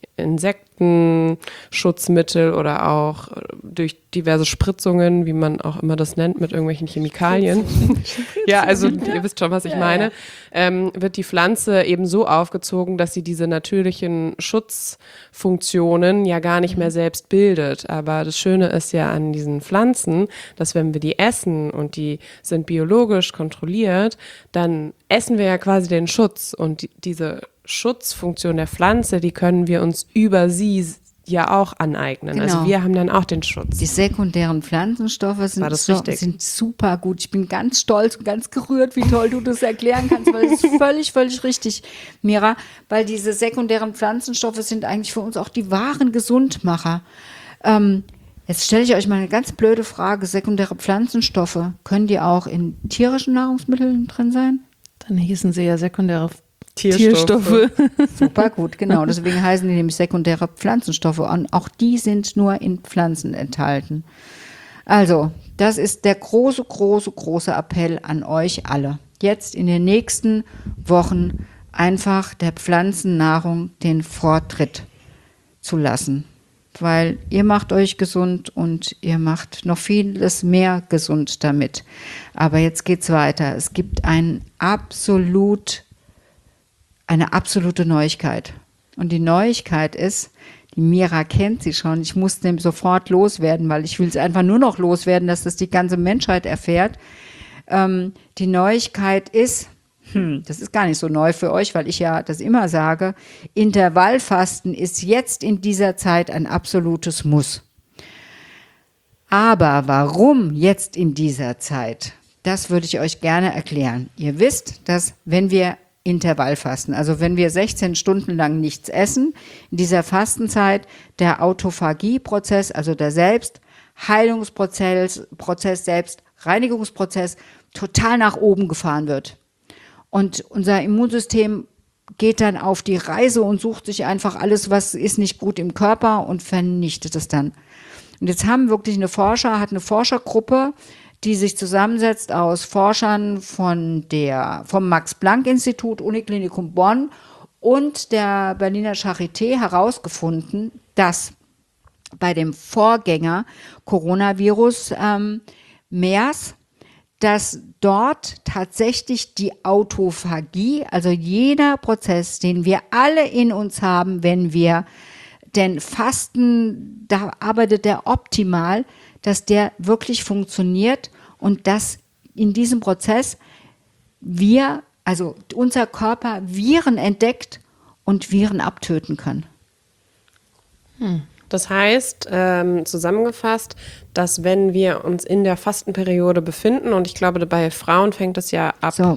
Insektenschutzmittel oder auch durch diverse Spritzungen, wie man auch immer das nennt, mit irgendwelchen Chemikalien. Ja, also ihr wisst schon, was ich meine. Ähm, wird die Pflanze eben so aufgezogen, dass sie diese natürlichen Schutzfunktionen ja gar nicht mehr selbst bildet. Aber das Schöne ist ja an diesen Pflanzen, dass wenn wir die essen und die sind biologisch kontrolliert, dann essen wir ja quasi den Schutz und die, diese Schutzfunktion der Pflanze, die können wir uns über sie ja auch aneignen. Genau. Also wir haben dann auch den Schutz. Die sekundären Pflanzenstoffe War sind, das so, richtig? sind super gut. Ich bin ganz stolz und ganz gerührt, wie toll du das erklären kannst, weil das ist völlig, völlig richtig, Mira, weil diese sekundären Pflanzenstoffe sind eigentlich für uns auch die wahren Gesundmacher. Ähm, jetzt stelle ich euch mal eine ganz blöde Frage. Sekundäre Pflanzenstoffe, können die auch in tierischen Nahrungsmitteln drin sein? Dann hießen sie ja sekundäre Tierstoffe. Tierstoffe. Super gut, genau. Deswegen heißen die nämlich sekundäre Pflanzenstoffe. Und auch die sind nur in Pflanzen enthalten. Also, das ist der große, große, große Appell an euch alle. Jetzt in den nächsten Wochen einfach der Pflanzennahrung den Vortritt zu lassen. Weil ihr macht euch gesund und ihr macht noch vieles mehr gesund damit. Aber jetzt geht's weiter. Es gibt ein absolut eine absolute Neuigkeit. Und die Neuigkeit ist, die Mira kennt sie schon, ich muss dem sofort loswerden, weil ich will es einfach nur noch loswerden, dass das die ganze Menschheit erfährt. Ähm, die Neuigkeit ist, hm, das ist gar nicht so neu für euch, weil ich ja das immer sage, Intervallfasten ist jetzt in dieser Zeit ein absolutes Muss. Aber warum jetzt in dieser Zeit? das würde ich euch gerne erklären. Ihr wisst, dass wenn wir Intervallfasten, also wenn wir sechzehn Stunden lang nichts essen, in dieser Fastenzeit der Autophagie-Prozess, also der Selbstheilungsprozess, Prozess, Selbstreinigungsprozess total nach oben gefahren wird. Und unser Immunsystem geht dann auf die Reise und sucht sich einfach alles, was ist nicht gut im Körper und vernichtet es dann. Und jetzt haben wirklich eine Forscher, hat eine Forschergruppe, die sich zusammensetzt aus Forschern von der, vom Max-Planck-Institut, Uniklinikum Bonn und der Berliner Charité herausgefunden, dass bei dem Vorgänger Coronavirus ähm, MERS, dass dort tatsächlich die Autophagie, also jeder Prozess, den wir alle in uns haben, wenn wir denn Fasten, da arbeitet der optimal, dass der wirklich funktioniert und dass in diesem Prozess wir, also unser Körper Viren entdeckt und Viren abtöten kann. Hm. Das heißt, ähm, zusammengefasst, dass wenn wir uns in der Fastenperiode befinden, und ich glaube, bei Frauen fängt es ja ab so,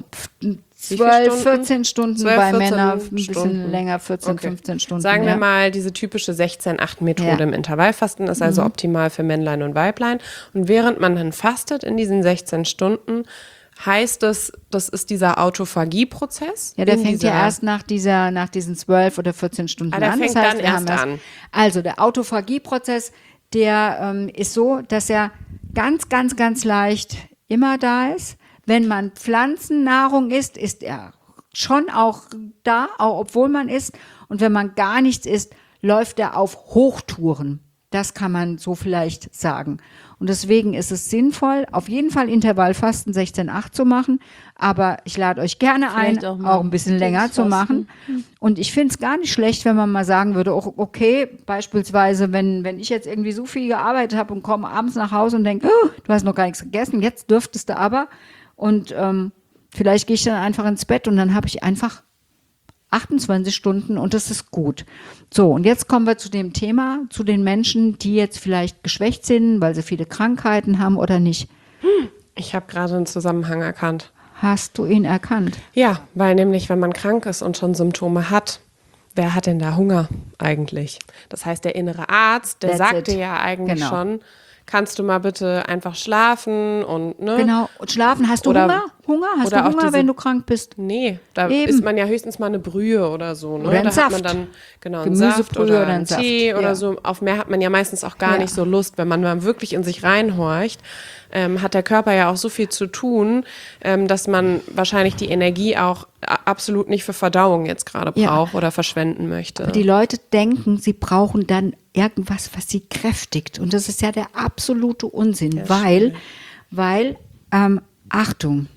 zwölf, vierzehn Stunden, zwölf, bei Männern ein bisschen Stunden. länger, vierzehn, okay. fünfzehn Stunden. Sagen ja. wir mal, diese typische sechzehn acht Methode ja. im Intervallfasten ist also mhm. optimal für Männlein und Weiblein. Und während man dann fastet in diesen sechzehn Stunden, heißt es, das ist dieser Autophagie-Prozess? Ja, der fängt ja erst nach dieser, nach diesen zwölf oder vierzehn Stunden ah, der an. Fängt das heißt, dann erst an. Also der Autophagie-Prozess, der ähm, ist so, dass er ganz, ganz, ganz leicht immer da ist. Wenn man Pflanzennahrung isst, ist er schon auch da, auch obwohl man isst. Und wenn man gar nichts isst, läuft er auf Hochtouren. Das kann man so vielleicht sagen. Und deswegen ist es sinnvoll, auf jeden Fall Intervallfasten sechzehn acht zu machen. Aber ich lade euch gerne vielleicht ein, auch, auch ein bisschen länger zu machen. Und ich finde es gar nicht schlecht, wenn man mal sagen würde, okay, beispielsweise, wenn, wenn ich jetzt irgendwie so viel gearbeitet habe und komme abends nach Hause und denke, oh, du hast noch gar nichts gegessen, jetzt dürftest du aber. Und ähm, vielleicht gehe ich dann einfach ins Bett und dann habe ich einfach achtundzwanzig Stunden und das ist gut. So, und jetzt kommen wir zu dem Thema, zu den Menschen, die jetzt vielleicht geschwächt sind, weil sie viele Krankheiten haben oder nicht. Ich habe gerade einen Zusammenhang erkannt. Hast du ihn erkannt? Ja, weil nämlich, wenn man krank ist und schon Symptome hat, wer hat denn da Hunger eigentlich? Das heißt, der innere Arzt, der That's sagte it. ja eigentlich Genau. schon, kannst du mal bitte einfach schlafen und ne? Genau, und schlafen. Hast du Oder- Hunger? Hunger? Hast oder du auch Hunger, diese- wenn du krank bist? Nee, da Eben. isst man ja höchstens mal eine Brühe oder so. Ne? Oder einen da hat man Saft. dann genau einen Gemüsebrühe Saft oder oder einen einen Saft, Tee oder ja. so. Auf mehr hat man ja meistens auch gar Ja. nicht so Lust, wenn man mal wirklich in sich reinhorcht. Ähm, hat der Körper ja auch so viel zu tun, ähm, dass man wahrscheinlich die Energie auch a- absolut nicht für Verdauung jetzt gerade Ja. braucht oder verschwenden möchte. Die Leute denken, sie brauchen dann irgendwas, was sie kräftigt. Und das ist ja der absolute Unsinn, weil, weil ähm, Achtung,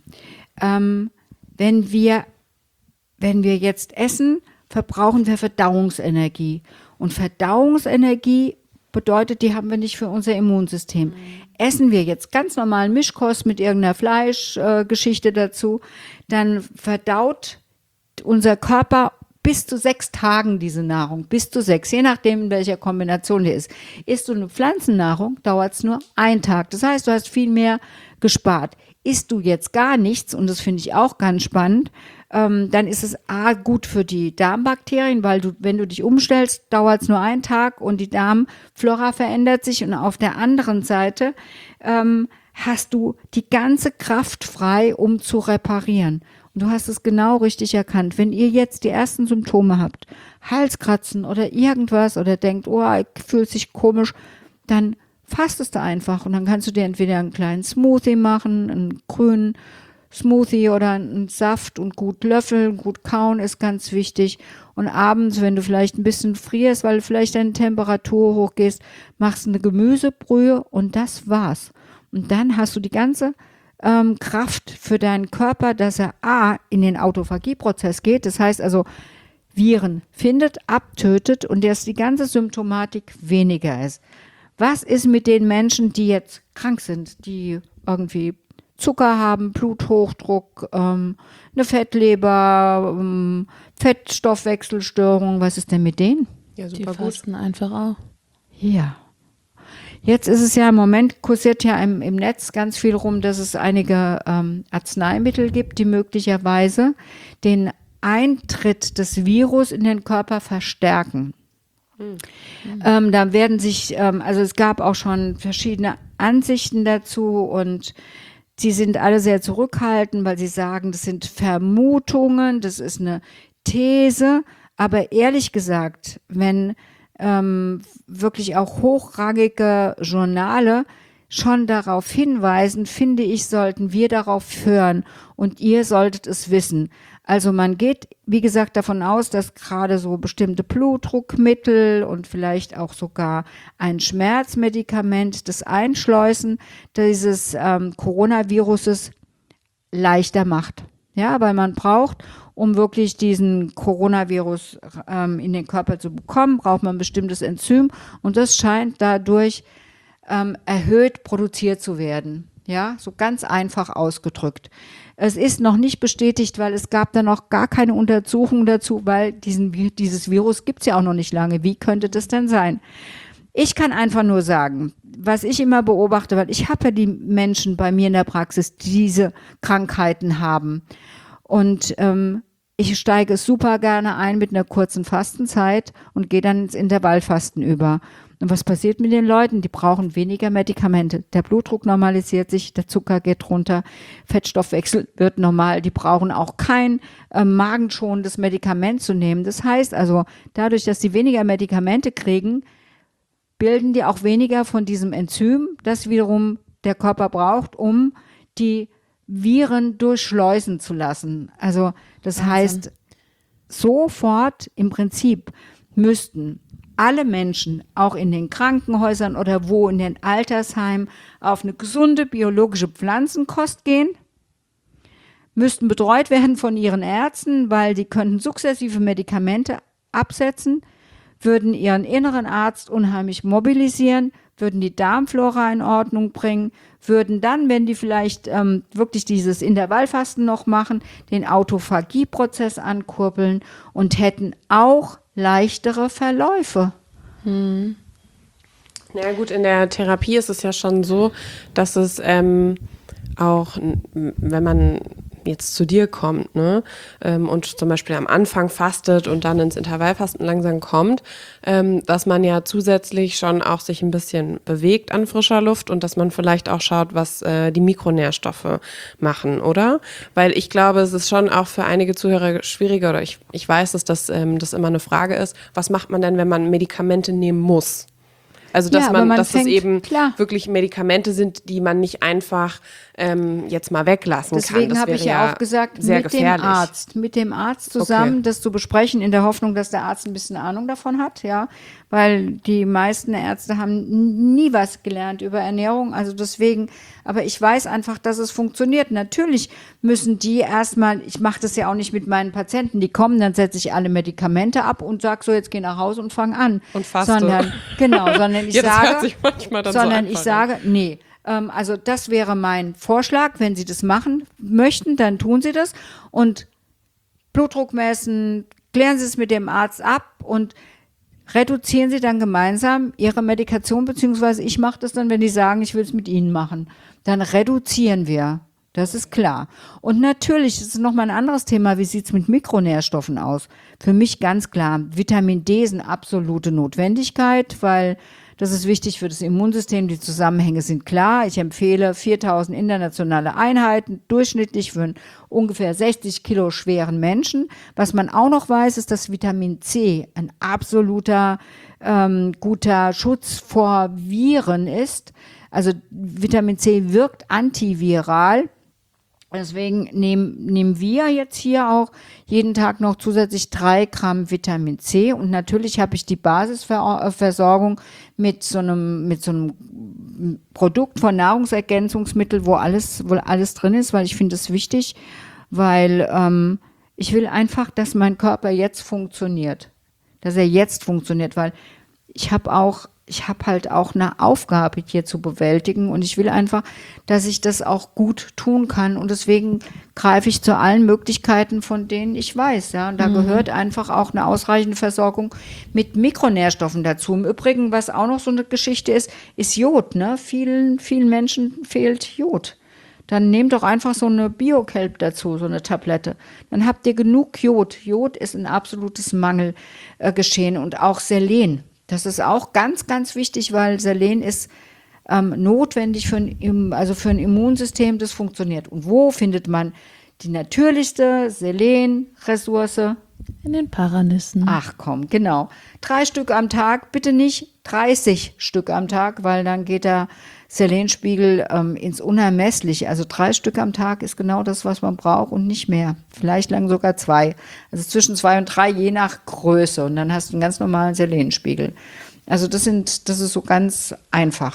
ähm, wenn wir, wenn wir jetzt essen, verbrauchen wir Verdauungsenergie. Und Verdauungsenergie bedeutet, die haben wir nicht für unser Immunsystem. Mhm. Essen wir jetzt ganz normalen Mischkost mit irgendeiner Fleischgeschichte äh, dazu, dann verdaut unser Körper bis zu sechs Tagen diese Nahrung, bis zu sechs, je nachdem, in welcher Kombination die ist. Isst du eine Pflanzennahrung, dauert es nur einen Tag. Das heißt, du hast viel mehr gespart. Isst du jetzt gar nichts, und das finde ich auch ganz spannend, ähm, dann ist es A, gut für die Darmbakterien, weil du, wenn du dich umstellst, dauert es nur einen Tag und die Darmflora verändert sich, und auf der anderen Seite ähm, hast du die ganze Kraft frei, um zu reparieren. Und du hast es genau richtig erkannt. Wenn ihr jetzt die ersten Symptome habt, Halskratzen oder irgendwas, oder denkt, oh, fühlt sich komisch, dann fastest du einfach, und dann kannst du dir entweder einen kleinen Smoothie machen, einen grünen Smoothie oder einen Saft, und gut löffeln, gut kauen ist ganz wichtig. Und abends, wenn du vielleicht ein bisschen frierst, weil du vielleicht deine Temperatur hochgehst, machst du eine Gemüsebrühe, und das war's. Und dann hast du die ganze ähm, Kraft für deinen Körper, dass er A, in den Autophagie-Prozess geht. Das heißt also, Viren findet, abtötet, und dass die ganze Symptomatik weniger ist. Was ist mit den Menschen, die jetzt krank sind, die irgendwie Zucker haben, Bluthochdruck, ähm, eine Fettleber, ähm, Fettstoffwechselstörung? Was ist denn mit denen? Ja, Die super gut. fasten einfach auch. Ja. Jetzt ist es ja im Moment, kursiert ja im, im Netz ganz viel rum, dass es einige ähm, Arzneimittel gibt, die möglicherweise den Eintritt des Virus in den Körper verstärken. Mhm. Ähm, da werden sich, ähm, also es gab auch schon verschiedene Ansichten dazu und sie sind alle sehr zurückhaltend, weil sie sagen, das sind Vermutungen, das ist eine These, aber ehrlich gesagt, wenn ähm, wirklich auch hochrangige Journale schon darauf hinweisen, finde ich, sollten wir darauf hören und ihr solltet es wissen. Also man geht, wie gesagt, davon aus, dass gerade so bestimmte Blutdruckmittel und vielleicht auch sogar ein Schmerzmedikament das Einschleusen dieses ähm, Coronaviruses leichter macht. Ja, weil man braucht, um wirklich diesen Coronavirus ähm, in den Körper zu bekommen, braucht man ein bestimmtes Enzym und das scheint dadurch ähm, erhöht produziert zu werden. Ja, so ganz einfach ausgedrückt. Es ist noch nicht bestätigt, weil es gab da noch gar keine Untersuchung dazu, weil diesen, dieses Virus gibt es ja auch noch nicht lange. Wie könnte das denn sein? Ich kann einfach nur sagen, was ich immer beobachte, weil ich habe ja die Menschen bei mir in der Praxis, die diese Krankheiten haben. Und ähm, ich steige super gerne ein mit einer kurzen Fastenzeit und gehe dann ins Intervallfasten über. Und was passiert mit den Leuten? Die brauchen weniger Medikamente. Der Blutdruck normalisiert sich, der Zucker geht runter, Fettstoffwechsel wird normal. Die brauchen auch kein äh, magenschonendes Medikament zu nehmen. Das heißt also, dadurch, dass sie weniger Medikamente kriegen, bilden die auch weniger von diesem Enzym, das wiederum der Körper braucht, um die Viren durchschleusen zu lassen. Also das Wahnsinn. Heißt, sofort im Prinzip müssten alle Menschen, auch in den Krankenhäusern oder wo in den Altersheimen, auf eine gesunde biologische Pflanzenkost gehen, müssten betreut werden von ihren Ärzten, weil die könnten sukzessive Medikamente absetzen, würden ihren inneren Arzt unheimlich mobilisieren, würden die Darmflora in Ordnung bringen, würden dann, wenn die vielleicht ähm, wirklich dieses Intervallfasten noch machen, den Autophagieprozess ankurbeln und hätten auch leichtere Verläufe. Hm. Na ja, gut, in der Therapie ist es ja schon so, dass es ähm, auch, wenn man jetzt zu dir kommt, ne, ähm, und zum Beispiel am Anfang fastet und dann ins Intervallfasten langsam kommt, ähm, dass man ja zusätzlich schon auch sich ein bisschen bewegt an frischer Luft und dass man vielleicht auch schaut, was äh, die Mikronährstoffe machen, oder? Weil ich glaube, es ist schon auch für einige Zuhörer schwieriger, oder ich, ich weiß, dass das, ähm, das immer eine Frage ist, was macht man denn, wenn man Medikamente nehmen muss? Also dass ja, man, man dass fängt, es eben klar. wirklich Medikamente sind, die man nicht einfach ähm, jetzt mal weglassen Deswegen kann. Deswegen habe ich ja auch gesagt, sehr mit gefährlich. dem Arzt, mit dem Arzt zusammen, Okay. das zu besprechen, in der Hoffnung, dass der Arzt ein bisschen Ahnung davon hat, ja, weil die meisten Ärzte haben nie was gelernt über Ernährung, also deswegen, aber ich weiß einfach, dass es funktioniert. Natürlich müssen die erstmal, ich mache das ja auch nicht mit meinen Patienten, die kommen, dann setze ich alle Medikamente ab und sag so, jetzt geh nach Hause und fang an. Und faste. Sondern, genau, sondern ich ja, das sage, hört sich manchmal dann sondern so ich sage, nee, ähm, also das wäre mein Vorschlag, wenn Sie das machen möchten, dann tun Sie das und Blutdruck messen, klären Sie es mit dem Arzt ab und reduzieren Sie dann gemeinsam Ihre Medikation, beziehungsweise ich mache das dann, wenn die sagen, ich will es mit Ihnen machen. Dann reduzieren wir. Das ist klar. Und natürlich, das ist nochmal ein anderes Thema, wie sieht es mit Mikronährstoffen aus? Für mich ganz klar, Vitamin D ist eine absolute Notwendigkeit, weil das ist wichtig für das Immunsystem. Die Zusammenhänge sind klar. Ich empfehle viertausend internationale Einheiten, durchschnittlich für einen ungefähr sechzig Kilo schweren Menschen. Was man auch noch weiß, ist, dass Vitamin C ein absoluter ähm, guter Schutz vor Viren ist. Also Vitamin C wirkt antiviral. Deswegen nehmen, nehmen wir jetzt hier auch jeden Tag noch zusätzlich drei Gramm Vitamin C und natürlich habe ich die Basisversorgung mit so einem, mit so einem Produkt von Nahrungsergänzungsmittel, wo alles, wo alles drin ist, weil ich finde es wichtig, weil ähm, ich will einfach, dass mein Körper jetzt funktioniert, dass er jetzt funktioniert, weil ich habe auch, ich habe halt auch eine Aufgabe hier zu bewältigen und ich will einfach, dass ich das auch gut tun kann und deswegen greife ich zu allen Möglichkeiten, von denen ich weiß, ja, und da mhm. gehört einfach auch eine ausreichende Versorgung mit Mikronährstoffen dazu. Im Übrigen, was auch noch so eine Geschichte ist, ist Jod, ne? Vielen, vielen Menschen fehlt Jod. Dann nehmt doch einfach so eine Bio-Kelp dazu, so eine Tablette. Dann habt ihr genug Jod. Jod ist ein absolutes Mangelgeschehen äh, und auch Selen. Das ist auch ganz, ganz wichtig, weil Selen ist ähm, notwendig für ein, also für ein Immunsystem, das funktioniert. Und wo findet man die natürlichste Selen-Ressource? In den Paranüssen. Ach komm, genau. Drei Stück am Tag, bitte nicht dreißig Stück am Tag, weil dann geht der Selenspiegel ähm, ins Unermessliche. Also drei Stück am Tag ist genau das, was man braucht und nicht mehr. Vielleicht lang sogar zwei. Also zwischen zwei und drei, je nach Größe. Und dann hast du einen ganz normalen Selenspiegel. Also das sind, das ist so ganz einfach.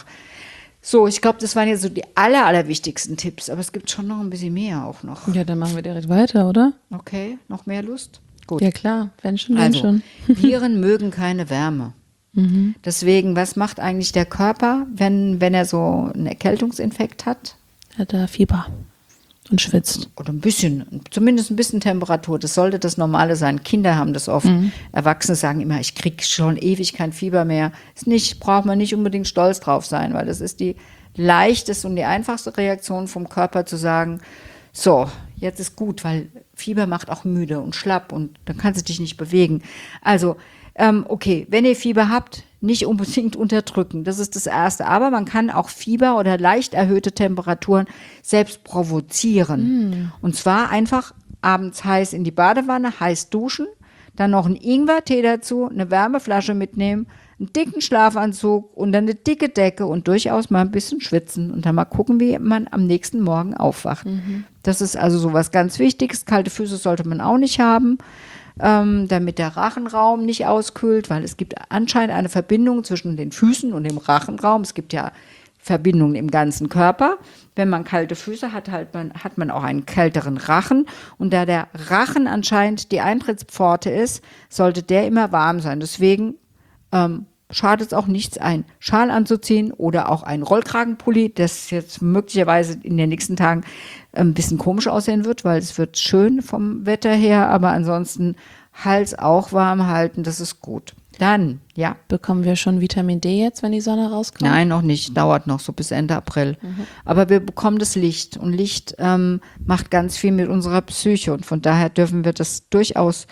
So, ich glaube, das waren jetzt so die aller, allerwichtigsten Tipps. Aber es gibt schon noch ein bisschen mehr auch noch. Ja, dann machen wir direkt weiter, oder? Okay, noch mehr Lust? Gut. Ja klar, wenn schon, wenn also, schon. Viren mögen keine Wärme. Mhm. Deswegen, was macht eigentlich der Körper, wenn, wenn er so einen Erkältungsinfekt hat? Hat er Fieber und schwitzt. Oder ein bisschen, zumindest ein bisschen Temperatur. Das sollte das Normale sein. Kinder haben das oft. Mhm. Erwachsene sagen immer, ich kriege schon ewig kein Fieber mehr. Ist nicht, braucht man nicht unbedingt stolz drauf sein, weil das ist die leichteste und die einfachste Reaktion vom Körper zu sagen, so, jetzt ist gut, weil Fieber macht auch müde und schlapp und dann kannst du dich nicht bewegen. Also, ähm, okay, wenn ihr Fieber habt, nicht unbedingt unterdrücken. Das ist das Erste. Aber man kann auch Fieber oder leicht erhöhte Temperaturen selbst provozieren. Mm. Und zwar einfach abends heiß in die Badewanne, heiß duschen, dann noch einen Ingwertee dazu, eine Wärmeflasche mitnehmen, einen dicken Schlafanzug und dann eine dicke Decke und durchaus mal ein bisschen schwitzen und dann mal gucken, wie man am nächsten Morgen aufwacht. Mhm. Das ist also so was ganz Wichtiges. Kalte Füße sollte man auch nicht haben, ähm, damit der Rachenraum nicht auskühlt, weil es gibt anscheinend eine Verbindung zwischen den Füßen und dem Rachenraum. Es gibt ja Verbindungen im ganzen Körper. Wenn man kalte Füße hat, halt man, hat man auch einen kälteren Rachen. Und da der Rachen anscheinend die Eintrittspforte ist, sollte der immer warm sein. Deswegen ähm, schadet es auch nichts, einen Schal anzuziehen oder auch einen Rollkragenpulli, das jetzt möglicherweise in den nächsten Tagen ein bisschen komisch aussehen wird, weil es wird schön vom Wetter her, aber ansonsten Hals auch warm halten, das ist gut. Dann, ja. Bekommen wir schon Vitamin D jetzt, wenn die Sonne rauskommt? Nein, noch nicht. Dauert noch so bis Ende April. Mhm. Aber wir bekommen das Licht. Und Licht ähm, macht ganz viel mit unserer Psyche. Und von daher dürfen wir das durchaus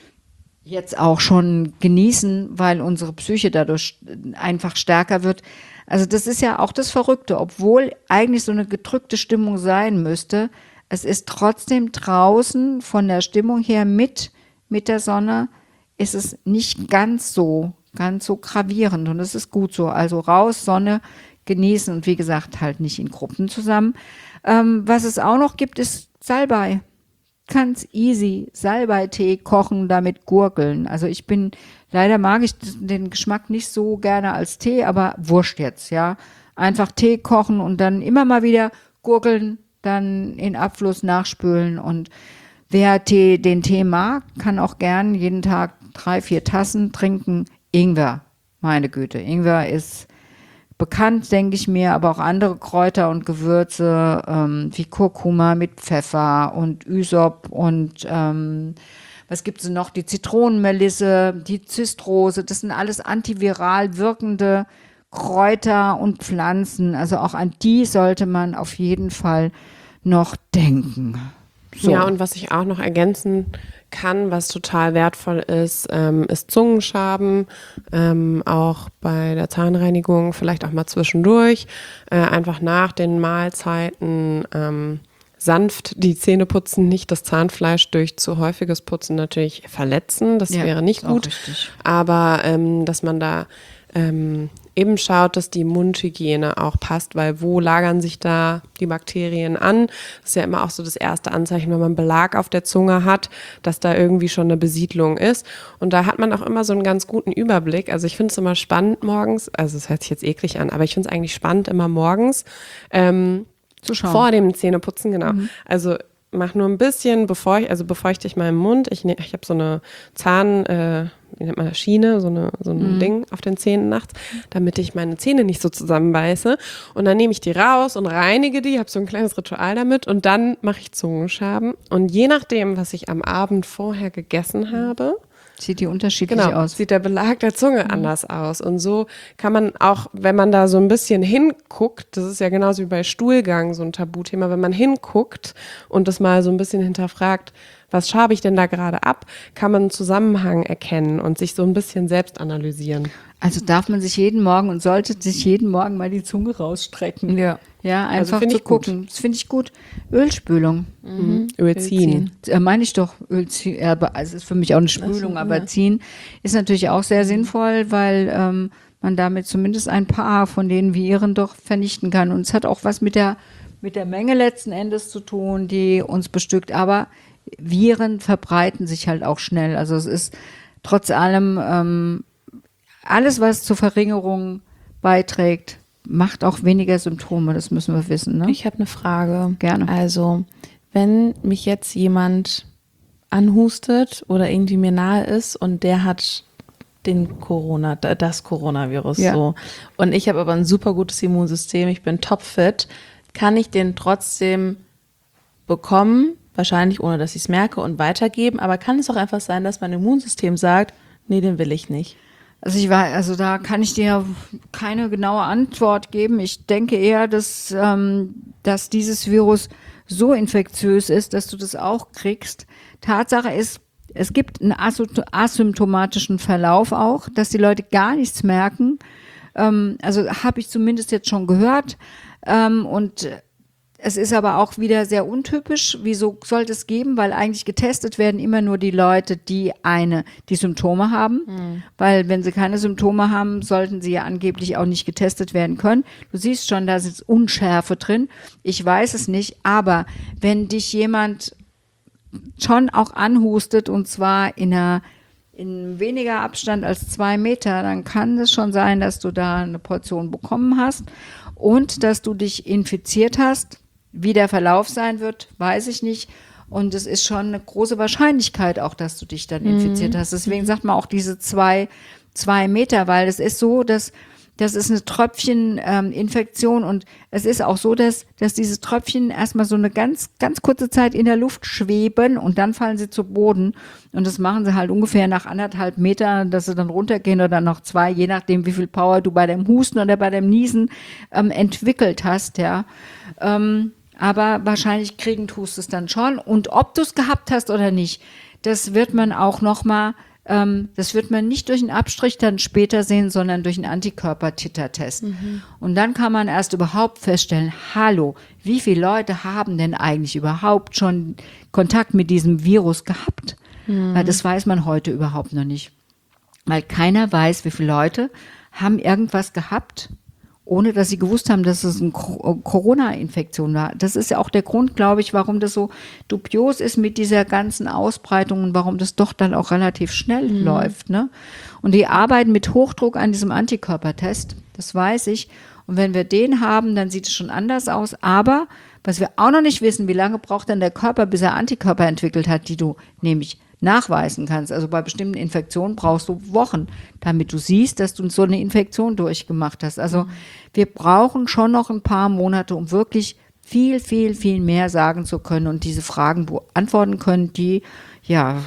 jetzt auch schon genießen, weil unsere Psyche dadurch einfach stärker wird. Also das ist ja auch das Verrückte. Obwohl eigentlich so eine gedrückte Stimmung sein müsste, es ist trotzdem draußen von der Stimmung her mit, mit der Sonne, ist es nicht ganz so, ganz so gravierend und es ist gut so. Also raus, Sonne genießen und wie gesagt, halt nicht in Gruppen zusammen. Ähm, was es auch noch gibt, ist Salbei. Ganz easy. Salbeitee kochen, damit gurgeln. Also ich bin, leider mag ich den Geschmack nicht so gerne als Tee, aber wurscht jetzt, ja. Einfach Tee kochen und dann immer mal wieder gurgeln, dann in Abfluss nachspülen und wer Tee, den Tee mag, kann auch gern jeden Tag drei, vier Tassen trinken. Ingwer, meine Güte, Ingwer ist bekannt, denke ich mir, aber auch andere Kräuter und Gewürze ähm, wie Kurkuma mit Pfeffer und Ysop und ähm, was gibt es noch? Die Zitronenmelisse, die Zistrose, das sind alles antiviral wirkende Kräuter und Pflanzen. Also auch an die sollte man auf jeden Fall noch denken. So. Ja, und was ich auch noch ergänzen kann, was total wertvoll ist, ähm, ist Zungenschaben, ähm, auch bei der Zahnreinigung, vielleicht auch mal zwischendurch, äh, einfach nach den Mahlzeiten ähm, sanft die Zähne putzen, nicht das Zahnfleisch durch zu häufiges Putzen natürlich verletzen, das ja, wäre nicht gut, aber ähm, dass man da ähm, eben schaut, dass die Mundhygiene auch passt, weil wo lagern sich da die Bakterien an? Das ist ja immer auch so das erste Anzeichen, wenn man Belag auf der Zunge hat, dass da irgendwie schon eine Besiedlung ist. Und da hat man auch immer so einen ganz guten Überblick. Also ich finde es immer spannend morgens, also es hört sich jetzt eklig an, aber ich finde es eigentlich spannend immer morgens ähm, zu schauen. Vor dem Zähneputzen, genau. Mhm. Also mache nur ein bisschen, bevor ich, also befeuchte ich meinen Mund. Ich, ne, ich habe so eine Zahn, äh, wie nennt man das, Schiene, so, eine, so ein mhm. Ding auf den Zähnen nachts, damit ich meine Zähne nicht so zusammenbeiße. Und dann nehme ich die raus und reinige die, habe so ein kleines Ritual damit und dann mache ich Zungenschaben. Und je nachdem, was ich am Abend vorher gegessen habe, sieht die unterschiedlich genau, aus. Sieht der Belag der Zunge mhm. anders aus. Und so kann man auch, wenn man da so ein bisschen hinguckt, das ist ja genauso wie bei Stuhlgang so ein Tabuthema, wenn man hinguckt und das mal so ein bisschen hinterfragt, was schabe ich denn da gerade ab, kann man einen Zusammenhang erkennen und sich so ein bisschen selbst analysieren. Also darf man sich jeden Morgen und sollte sich jeden Morgen mal die Zunge rausstrecken. Ja. Ja, einfach also zu gucken. Gut. Das finde ich gut. Ölspülung. Mhm. Öl ziehen. Äh, meine ich doch, Öl ziehen. Ja, also es ist für mich auch eine Spülung, so, aber ja. ziehen ist natürlich auch sehr sinnvoll, weil ähm, man damit zumindest ein paar von den Viren doch vernichten kann. Und es hat auch was mit der, mit der Menge letzten Endes zu tun, die uns bestückt. Aber Viren verbreiten sich halt auch schnell. Also es ist trotz allem ähm, alles, was zur Verringerung beiträgt, macht auch weniger Symptome, das müssen wir wissen. Ne? Ich habe eine Frage. Gerne. Also, wenn mich jetzt jemand anhustet oder irgendwie mir nahe ist und der hat den Corona, das Coronavirus ja. so und ich habe aber ein super gutes Immunsystem, ich bin topfit, kann ich den trotzdem bekommen, wahrscheinlich ohne, dass ich es merke und weitergeben, aber kann es auch einfach sein, dass mein Immunsystem sagt, nee, den will ich nicht. Also ich war, also da kann ich dir keine genaue Antwort geben. Ich denke eher, dass, ähm, dass dieses Virus so infektiös ist, dass du das auch kriegst. Tatsache ist, es gibt einen asymptomatischen Verlauf auch, dass die Leute gar nichts merken. Ähm, also habe ich zumindest jetzt schon gehört. Ähm, und es ist aber auch wieder sehr untypisch. Wieso sollte es geben? Weil eigentlich getestet werden immer nur die Leute, die eine, die Symptome haben. Mhm. Weil wenn sie keine Symptome haben, sollten sie ja angeblich auch nicht getestet werden können. Du siehst schon, da ist Unschärfe drin. Ich weiß es nicht. Aber wenn dich jemand schon auch anhustet und zwar in einer in weniger Abstand als zwei Meter, dann kann es schon sein, dass du da eine Portion bekommen hast und dass du dich infiziert hast. Wie der Verlauf sein wird, weiß ich nicht. Und es ist schon eine große Wahrscheinlichkeit auch, dass du dich dann infiziert mhm. hast. Deswegen sagt man auch diese zwei, zwei Meter, weil es ist so, dass das ist eine Tröpfcheninfektion ähm, und es ist auch so, dass, dass diese Tröpfchen erstmal so eine ganz, ganz kurze Zeit in der Luft schweben und dann fallen sie zu Boden. Und das machen sie halt ungefähr nach anderthalb Metern, dass sie dann runtergehen oder noch zwei, je nachdem, wie viel Power du bei dem Husten oder bei dem Niesen ähm, entwickelt hast, ja. Ähm, aber wahrscheinlich kriegen tust du es dann schon. Und ob du es gehabt hast oder nicht, das wird man auch nochmal, ähm, das wird man nicht durch einen Abstrich dann später sehen, sondern durch einen Antikörpertitertest. Mhm. Und dann kann man erst überhaupt feststellen, hallo, wie viele Leute haben denn eigentlich überhaupt schon Kontakt mit diesem Virus gehabt? Mhm. Weil das weiß man heute überhaupt noch nicht. Weil keiner weiß, wie viele Leute haben irgendwas gehabt, ohne dass sie gewusst haben, dass es eine Corona-Infektion war. Das ist ja auch der Grund, glaube ich, warum das so dubios ist mit dieser ganzen Ausbreitung und warum das doch dann auch relativ schnell mhm. läuft. Ne? Und die arbeiten mit Hochdruck an diesem Antikörpertest, das weiß ich. Und wenn wir den haben, dann sieht es schon anders aus. Aber was wir auch noch nicht wissen, wie lange braucht denn der Körper, bis er Antikörper entwickelt hat, die du nämlich nachweisen kannst. Also bei bestimmten Infektionen brauchst du Wochen, damit du siehst, dass du so eine Infektion durchgemacht hast. Also mhm. wir brauchen schon noch ein paar Monate, um wirklich viel, viel, viel mehr sagen zu können und diese Fragen beantworten können, die ja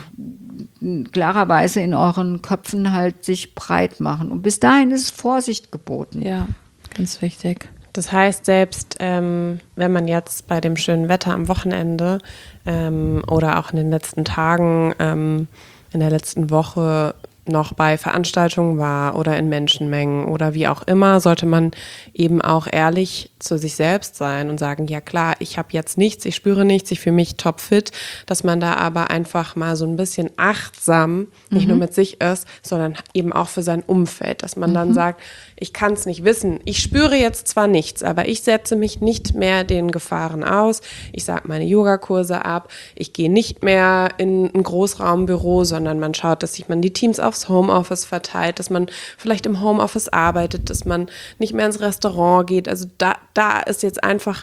klarerweise in euren Köpfen halt sich breit machen. Und bis dahin ist Vorsicht geboten. Ja, ganz wichtig. Das heißt, selbst ähm, wenn man jetzt bei dem schönen Wetter am Wochenende ähm, oder auch in den letzten Tagen, ähm, in der letzten Woche noch bei Veranstaltungen war oder in Menschenmengen oder wie auch immer, sollte man eben auch ehrlich zu sich selbst sein und sagen, ja klar, ich habe jetzt nichts, ich spüre nichts, ich fühle mich topfit, dass man da aber einfach mal so ein bisschen achtsam, nicht mhm. nur mit sich ist, sondern eben auch für sein Umfeld, dass man mhm. dann sagt, ich kann es nicht wissen, ich spüre jetzt zwar nichts, aber ich setze mich nicht mehr den Gefahren aus, ich sage meine Yogakurse ab, ich gehe nicht mehr in ein Großraumbüro, sondern man schaut, dass sich man die Teams aufs Homeoffice verteilt, dass man vielleicht im Homeoffice arbeitet, dass man nicht mehr ins Restaurant geht, also da, da ist jetzt einfach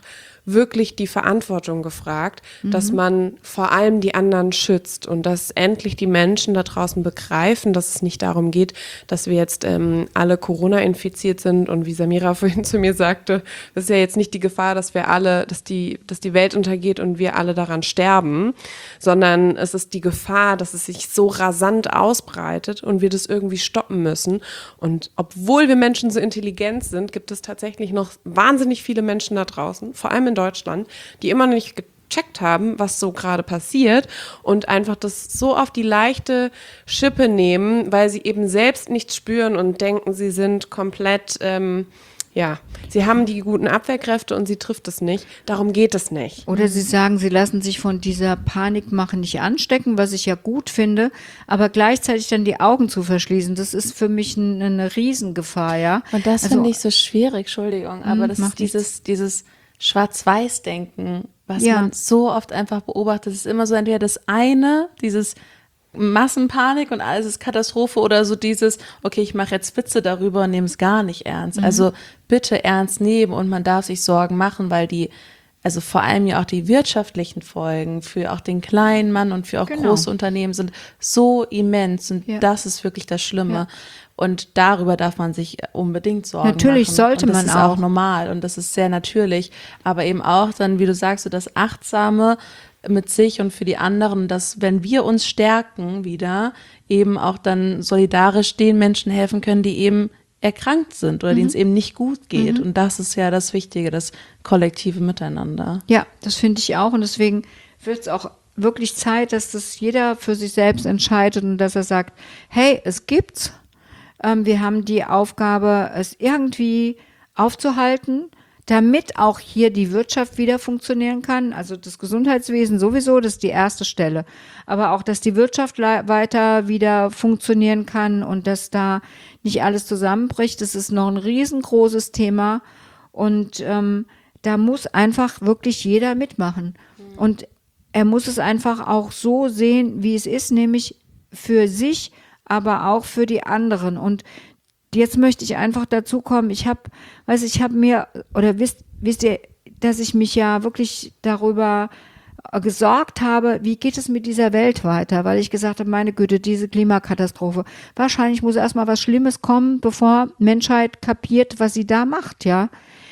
wirklich die Verantwortung gefragt, mhm. dass man vor allem die anderen schützt und dass endlich die Menschen da draußen begreifen, dass es nicht darum geht, dass wir jetzt ähm, alle Corona infiziert sind und wie Samira vorhin zu mir sagte, das ist ja jetzt nicht die Gefahr, dass wir alle, dass die, dass die Welt untergeht und wir alle daran sterben, sondern es ist die Gefahr, dass es sich so rasant ausbreitet und wir das irgendwie stoppen müssen. Und obwohl wir Menschen so intelligent sind, gibt es tatsächlich noch wahnsinnig viele Menschen da draußen, vor allem in Deutschland, die immer noch nicht gecheckt haben, was so gerade passiert und einfach das so auf die leichte Schippe nehmen, weil sie eben selbst nichts spüren und denken, sie sind komplett, ähm, ja, sie haben die guten Abwehrkräfte und sie trifft es nicht. Darum geht es nicht. Oder sie sagen, sie lassen sich von dieser Panikmache nicht anstecken, was ich ja gut finde, aber gleichzeitig dann die Augen zu verschließen, das ist für mich ein, eine Riesengefahr, ja. Und das also, finde ich so schwierig, Entschuldigung, aber das ist dieses, dieses Schwarz-Weiß-Denken, was ja. man so oft einfach beobachtet. Es ist immer so entweder das eine, dieses Massenpanik und alles ist Katastrophe oder so dieses, okay, ich mache jetzt Witze darüber und nehme es gar nicht ernst. Mhm. Also bitte ernst nehmen und man darf sich Sorgen machen, weil die, also vor allem ja auch die wirtschaftlichen Folgen für auch den kleinen Mann und für auch genau. große Unternehmen sind so immens und ja. das ist wirklich das Schlimme. Ja. Und darüber darf man sich unbedingt Sorgen natürlich machen. Sollte und das man ist auch. auch normal und das ist sehr natürlich, aber eben auch dann, wie du sagst, so das Achtsame mit sich und für die anderen, dass wenn wir uns stärken wieder, eben auch dann solidarisch den Menschen helfen können, die eben erkrankt sind oder mhm. denen es eben nicht gut geht. Mhm. Und das ist ja das Wichtige, das kollektive Miteinander. Ja, das finde ich auch und deswegen wird es auch wirklich Zeit, dass das jeder für sich selbst entscheidet und dass er sagt, hey, es gibt's. Ähm, wir haben die Aufgabe, es irgendwie aufzuhalten, damit auch hier die Wirtschaft wieder funktionieren kann, also das Gesundheitswesen sowieso, das ist die erste Stelle, aber auch, dass die Wirtschaft le- weiter wieder funktionieren kann und dass da nicht alles zusammenbricht, das ist noch ein riesengroßes Thema und ähm, da muss einfach wirklich jeder mitmachen mhm. und er muss es einfach auch so sehen, wie es ist, nämlich für sich, aber auch für die anderen und jetzt möchte ich einfach dazu kommen, ich habe, weiß ich habe mir, oder wisst, wisst ihr, dass ich mich ja wirklich darüber gesorgt habe, wie geht es mit dieser Welt weiter, weil ich gesagt habe, meine Güte, diese Klimakatastrophe, wahrscheinlich muss erstmal was Schlimmes kommen, bevor Menschheit kapiert, was sie da macht, ja.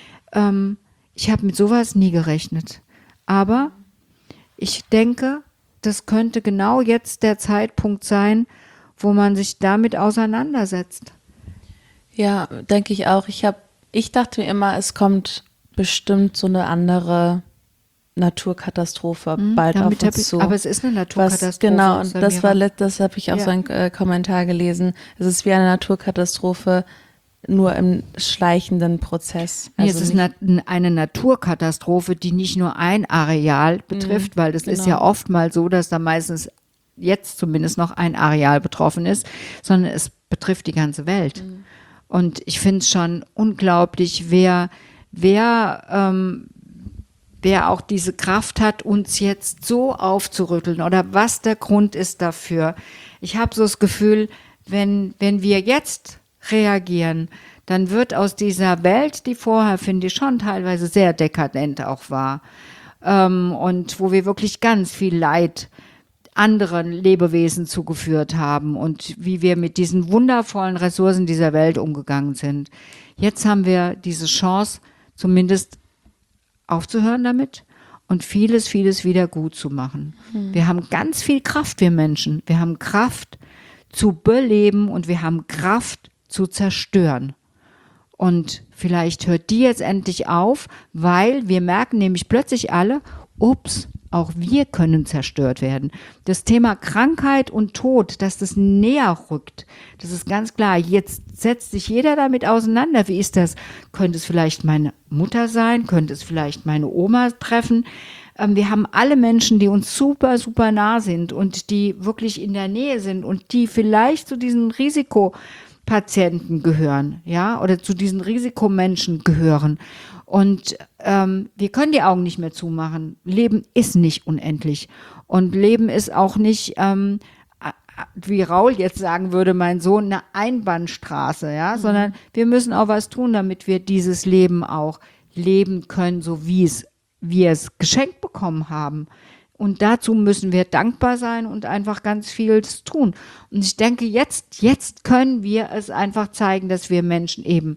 Ähm, ich habe mit sowas nie gerechnet, aber ich denke, das könnte genau jetzt der Zeitpunkt sein, wo man sich damit auseinandersetzt. Ja, denke ich auch. Ich habe, ich dachte mir immer, es kommt bestimmt so eine andere Naturkatastrophe mhm, bald auf uns ich, zu. Aber es ist eine Naturkatastrophe. Was, genau, und das war, das habe ich auch ja. so einen äh, Kommentar gelesen. Es ist wie eine Naturkatastrophe, nur im schleichenden Prozess. Also nee, es ist eine, eine Naturkatastrophe, die nicht nur ein Areal betrifft, mhm, weil das genau. ist ja oftmals so, dass da meistens jetzt zumindest noch ein Areal betroffen ist, sondern es betrifft die ganze Welt. Mhm. Und ich finde es schon unglaublich, wer, wer, ähm, wer auch diese Kraft hat, uns jetzt so aufzurütteln oder was der Grund ist dafür. Ich habe so das Gefühl, wenn, wenn wir jetzt reagieren, dann wird aus dieser Welt, die vorher, finde ich, schon teilweise sehr dekadent auch war, ähm, und wo wir wirklich ganz viel Leid anderen Lebewesen zugeführt haben und wie wir mit diesen wundervollen Ressourcen dieser Welt umgegangen sind. Jetzt haben wir diese Chance, zumindest aufzuhören damit und vieles, vieles wieder gut zu machen. Hm. Wir haben ganz viel Kraft, wir Menschen. Wir haben Kraft zu beleben und wir haben Kraft zu zerstören. Und vielleicht hört die jetzt endlich auf, weil wir merken nämlich plötzlich alle, ups, auch wir können zerstört werden. Das Thema Krankheit und Tod, dass das näher rückt, das ist ganz klar. Jetzt setzt sich jeder damit auseinander. Wie ist das? Könnte es vielleicht meine Mutter sein? Könnte es vielleicht meine Oma treffen? Ähm, wir haben alle Menschen, die uns super, super nah sind und die wirklich in der Nähe sind und die vielleicht zu diesen Risikopatienten gehören, ja, oder zu diesen Risikomenschen gehören. Und ähm, wir können die Augen nicht mehr zumachen. Leben ist nicht unendlich. Und Leben ist auch nicht, ähm, wie Raul jetzt sagen würde, mein Sohn, eine Einbahnstraße, ja, mhm. sondern wir müssen auch was tun, damit wir dieses Leben auch leben können, so wie es wir es geschenkt bekommen haben. Und dazu müssen wir dankbar sein und einfach ganz vieles tun. Und ich denke, jetzt, jetzt können wir es einfach zeigen, dass wir Menschen eben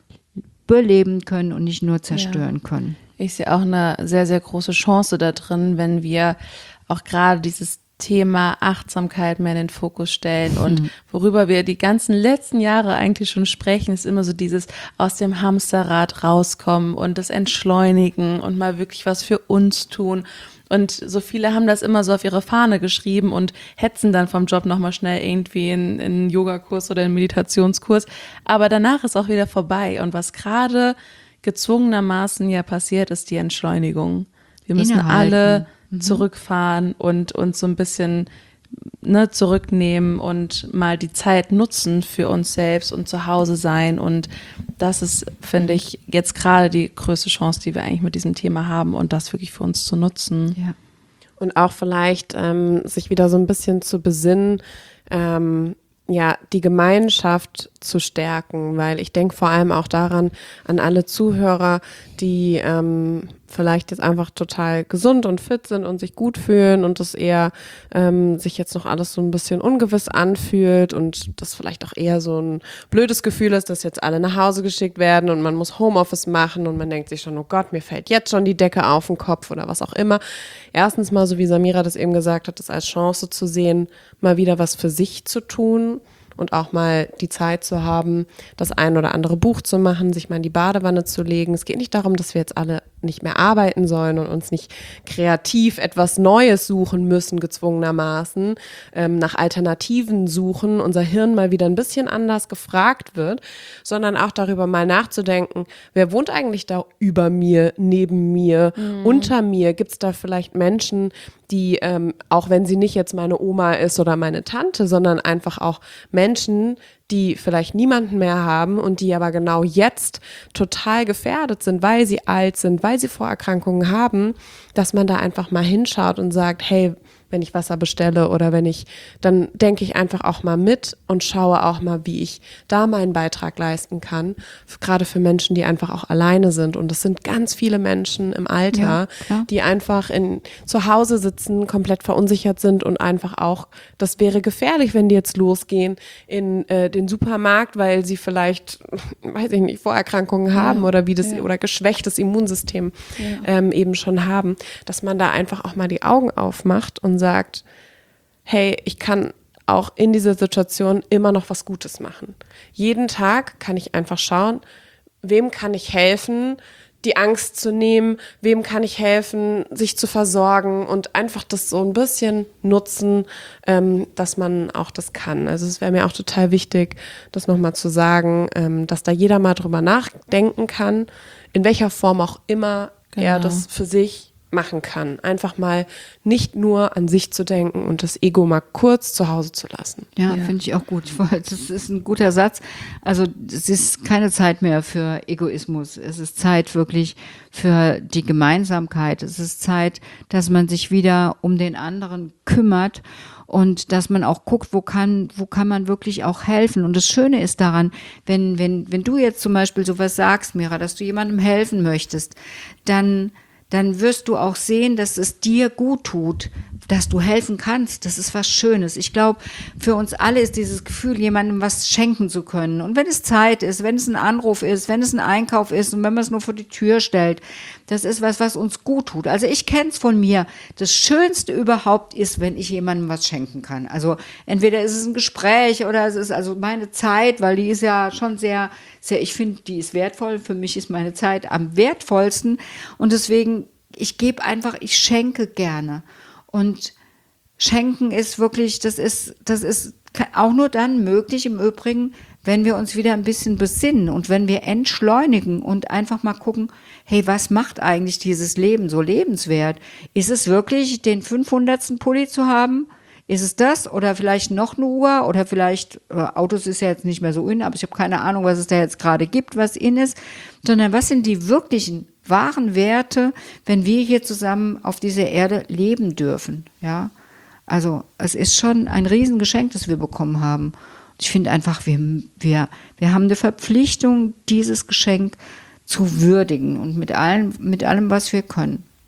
beleben können und nicht nur zerstören ja. können. Ich sehe auch eine sehr, sehr große Chance da drin, wenn wir auch gerade dieses Thema Achtsamkeit mehr in den Fokus stellen und mhm. worüber wir die ganzen letzten Jahre eigentlich schon sprechen, ist immer so dieses aus dem Hamsterrad rauskommen und das Entschleunigen und mal wirklich was für uns tun. Und so viele haben das immer so auf ihre Fahne geschrieben und hetzen dann vom Job nochmal schnell irgendwie in, in einen Yogakurs oder einen Meditationskurs. Aber danach ist auch wieder vorbei. Und was gerade gezwungenermaßen ja passiert, ist die Entschleunigung. Wir müssen Innehalten. alle mhm. zurückfahren und uns so ein bisschen ne, zurücknehmen und mal die Zeit nutzen für uns selbst und zu Hause sein. Und das ist, finde ich, jetzt gerade die größte Chance, die wir eigentlich mit diesem Thema haben und das wirklich für uns zu nutzen. Ja. Und auch vielleicht ähm, sich wieder so ein bisschen zu besinnen, ähm, ja, die Gemeinschaft zu stärken, weil ich denke vor allem auch daran, an alle Zuhörer, die ähm, vielleicht jetzt einfach total gesund und fit sind und sich gut fühlen und das eher ähm, sich jetzt noch alles so ein bisschen ungewiss anfühlt und das vielleicht auch eher so ein blödes Gefühl ist, dass jetzt alle nach Hause geschickt werden und man muss Homeoffice machen und man denkt sich schon, oh Gott, mir fällt jetzt schon die Decke auf den Kopf oder was auch immer. Erstens mal, so wie Samira das eben gesagt hat, das als Chance zu sehen, mal wieder was für sich zu tun und auch mal die Zeit zu haben, das ein oder andere Buch zu machen, sich mal in die Badewanne zu legen. Es geht nicht darum, dass wir jetzt alle nicht mehr arbeiten sollen und uns nicht kreativ etwas Neues suchen müssen, gezwungenermaßen, ähm, nach Alternativen suchen, unser Hirn mal wieder ein bisschen anders gefragt wird, sondern auch darüber mal nachzudenken, wer wohnt eigentlich da über mir, neben mir, mhm. unter mir? Gibt es da vielleicht Menschen, die, ähm, auch wenn sie nicht jetzt meine Oma ist oder meine Tante, sondern einfach auch Menschen, die vielleicht niemanden mehr haben und die aber genau jetzt total gefährdet sind, weil sie alt sind, weil sie Vorerkrankungen haben, dass man da einfach mal hinschaut und sagt, hey, wenn ich Wasser bestelle oder wenn ich, dann denke ich einfach auch mal mit und schaue auch mal, wie ich da meinen Beitrag leisten kann, gerade für Menschen, die einfach auch alleine sind. Und es sind ganz viele Menschen im Alter, ja, die einfach in, zu Hause sitzen, komplett verunsichert sind und einfach auch, das wäre gefährlich, wenn die jetzt losgehen in äh, den Supermarkt, weil sie vielleicht, weiß ich nicht, Vorerkrankungen haben ja, oder wie das, ja. oder geschwächtes Immunsystem ja. ähm, eben schon haben, dass man da einfach auch mal die Augen aufmacht und sagt, hey, ich kann auch in dieser Situation immer noch was Gutes machen. Jeden Tag kann ich einfach schauen, wem kann ich helfen, die Angst zu nehmen, wem kann ich helfen, sich zu versorgen und einfach das so ein bisschen nutzen, ähm, dass man auch das kann. Also es wäre mir auch total wichtig, das nochmal zu sagen, ähm, dass da jeder mal drüber nachdenken kann, in welcher Form auch immer genau. er das für sich machen kann. Einfach mal nicht nur an sich zu denken und das Ego mal kurz zu Hause zu lassen. Ja, ja. Finde ich auch gut. Das ist ein guter Satz. Also es ist keine Zeit mehr für Egoismus. Es ist Zeit wirklich für die Gemeinsamkeit. Es ist Zeit, dass man sich wieder um den anderen kümmert und dass man auch guckt, wo kann, wo kann man wirklich auch helfen. Und das Schöne ist daran, wenn, wenn, wenn du jetzt zum Beispiel sowas sagst, Mira, dass du jemandem helfen möchtest, dann dann wirst du auch sehen, dass es dir gut tut, dass du helfen kannst. Das ist was Schönes. Ich glaube, für uns alle ist dieses Gefühl, jemandem was schenken zu können. Und wenn es Zeit ist, wenn es ein Anruf ist, wenn es ein Einkauf ist und wenn man es nur vor die Tür stellt, das ist was, was uns gut tut. Also ich kenne es von mir. Das Schönste überhaupt ist, wenn ich jemandem was schenken kann. Also entweder ist es ein Gespräch oder es ist also meine Zeit, weil die ist ja schon sehr, sehr, ich finde, die ist wertvoll. Für mich ist meine Zeit am wertvollsten. Und deswegen, ich gebe einfach, ich schenke gerne. Und schenken ist wirklich, das ist, das ist auch nur dann möglich im Übrigen, wenn wir uns wieder ein bisschen besinnen und wenn wir entschleunigen und einfach mal gucken, hey, was macht eigentlich dieses Leben so lebenswert? Ist es wirklich, den fünfhundertsten Pulli zu haben? Ist es das oder vielleicht noch eine Uhr oder vielleicht, äh, Autos ist ja jetzt nicht mehr so in, aber ich habe keine Ahnung, was es da jetzt gerade gibt, was in ist, sondern was sind die wirklichen, wahren Werte, wenn wir hier zusammen auf dieser Erde leben dürfen, ja? Also es ist schon ein Riesengeschenk, das wir bekommen haben. Ich finde einfach, wir, wir, wir haben eine Verpflichtung, dieses Geschenk zu würdigen und mit allem, mit allem, was wir können.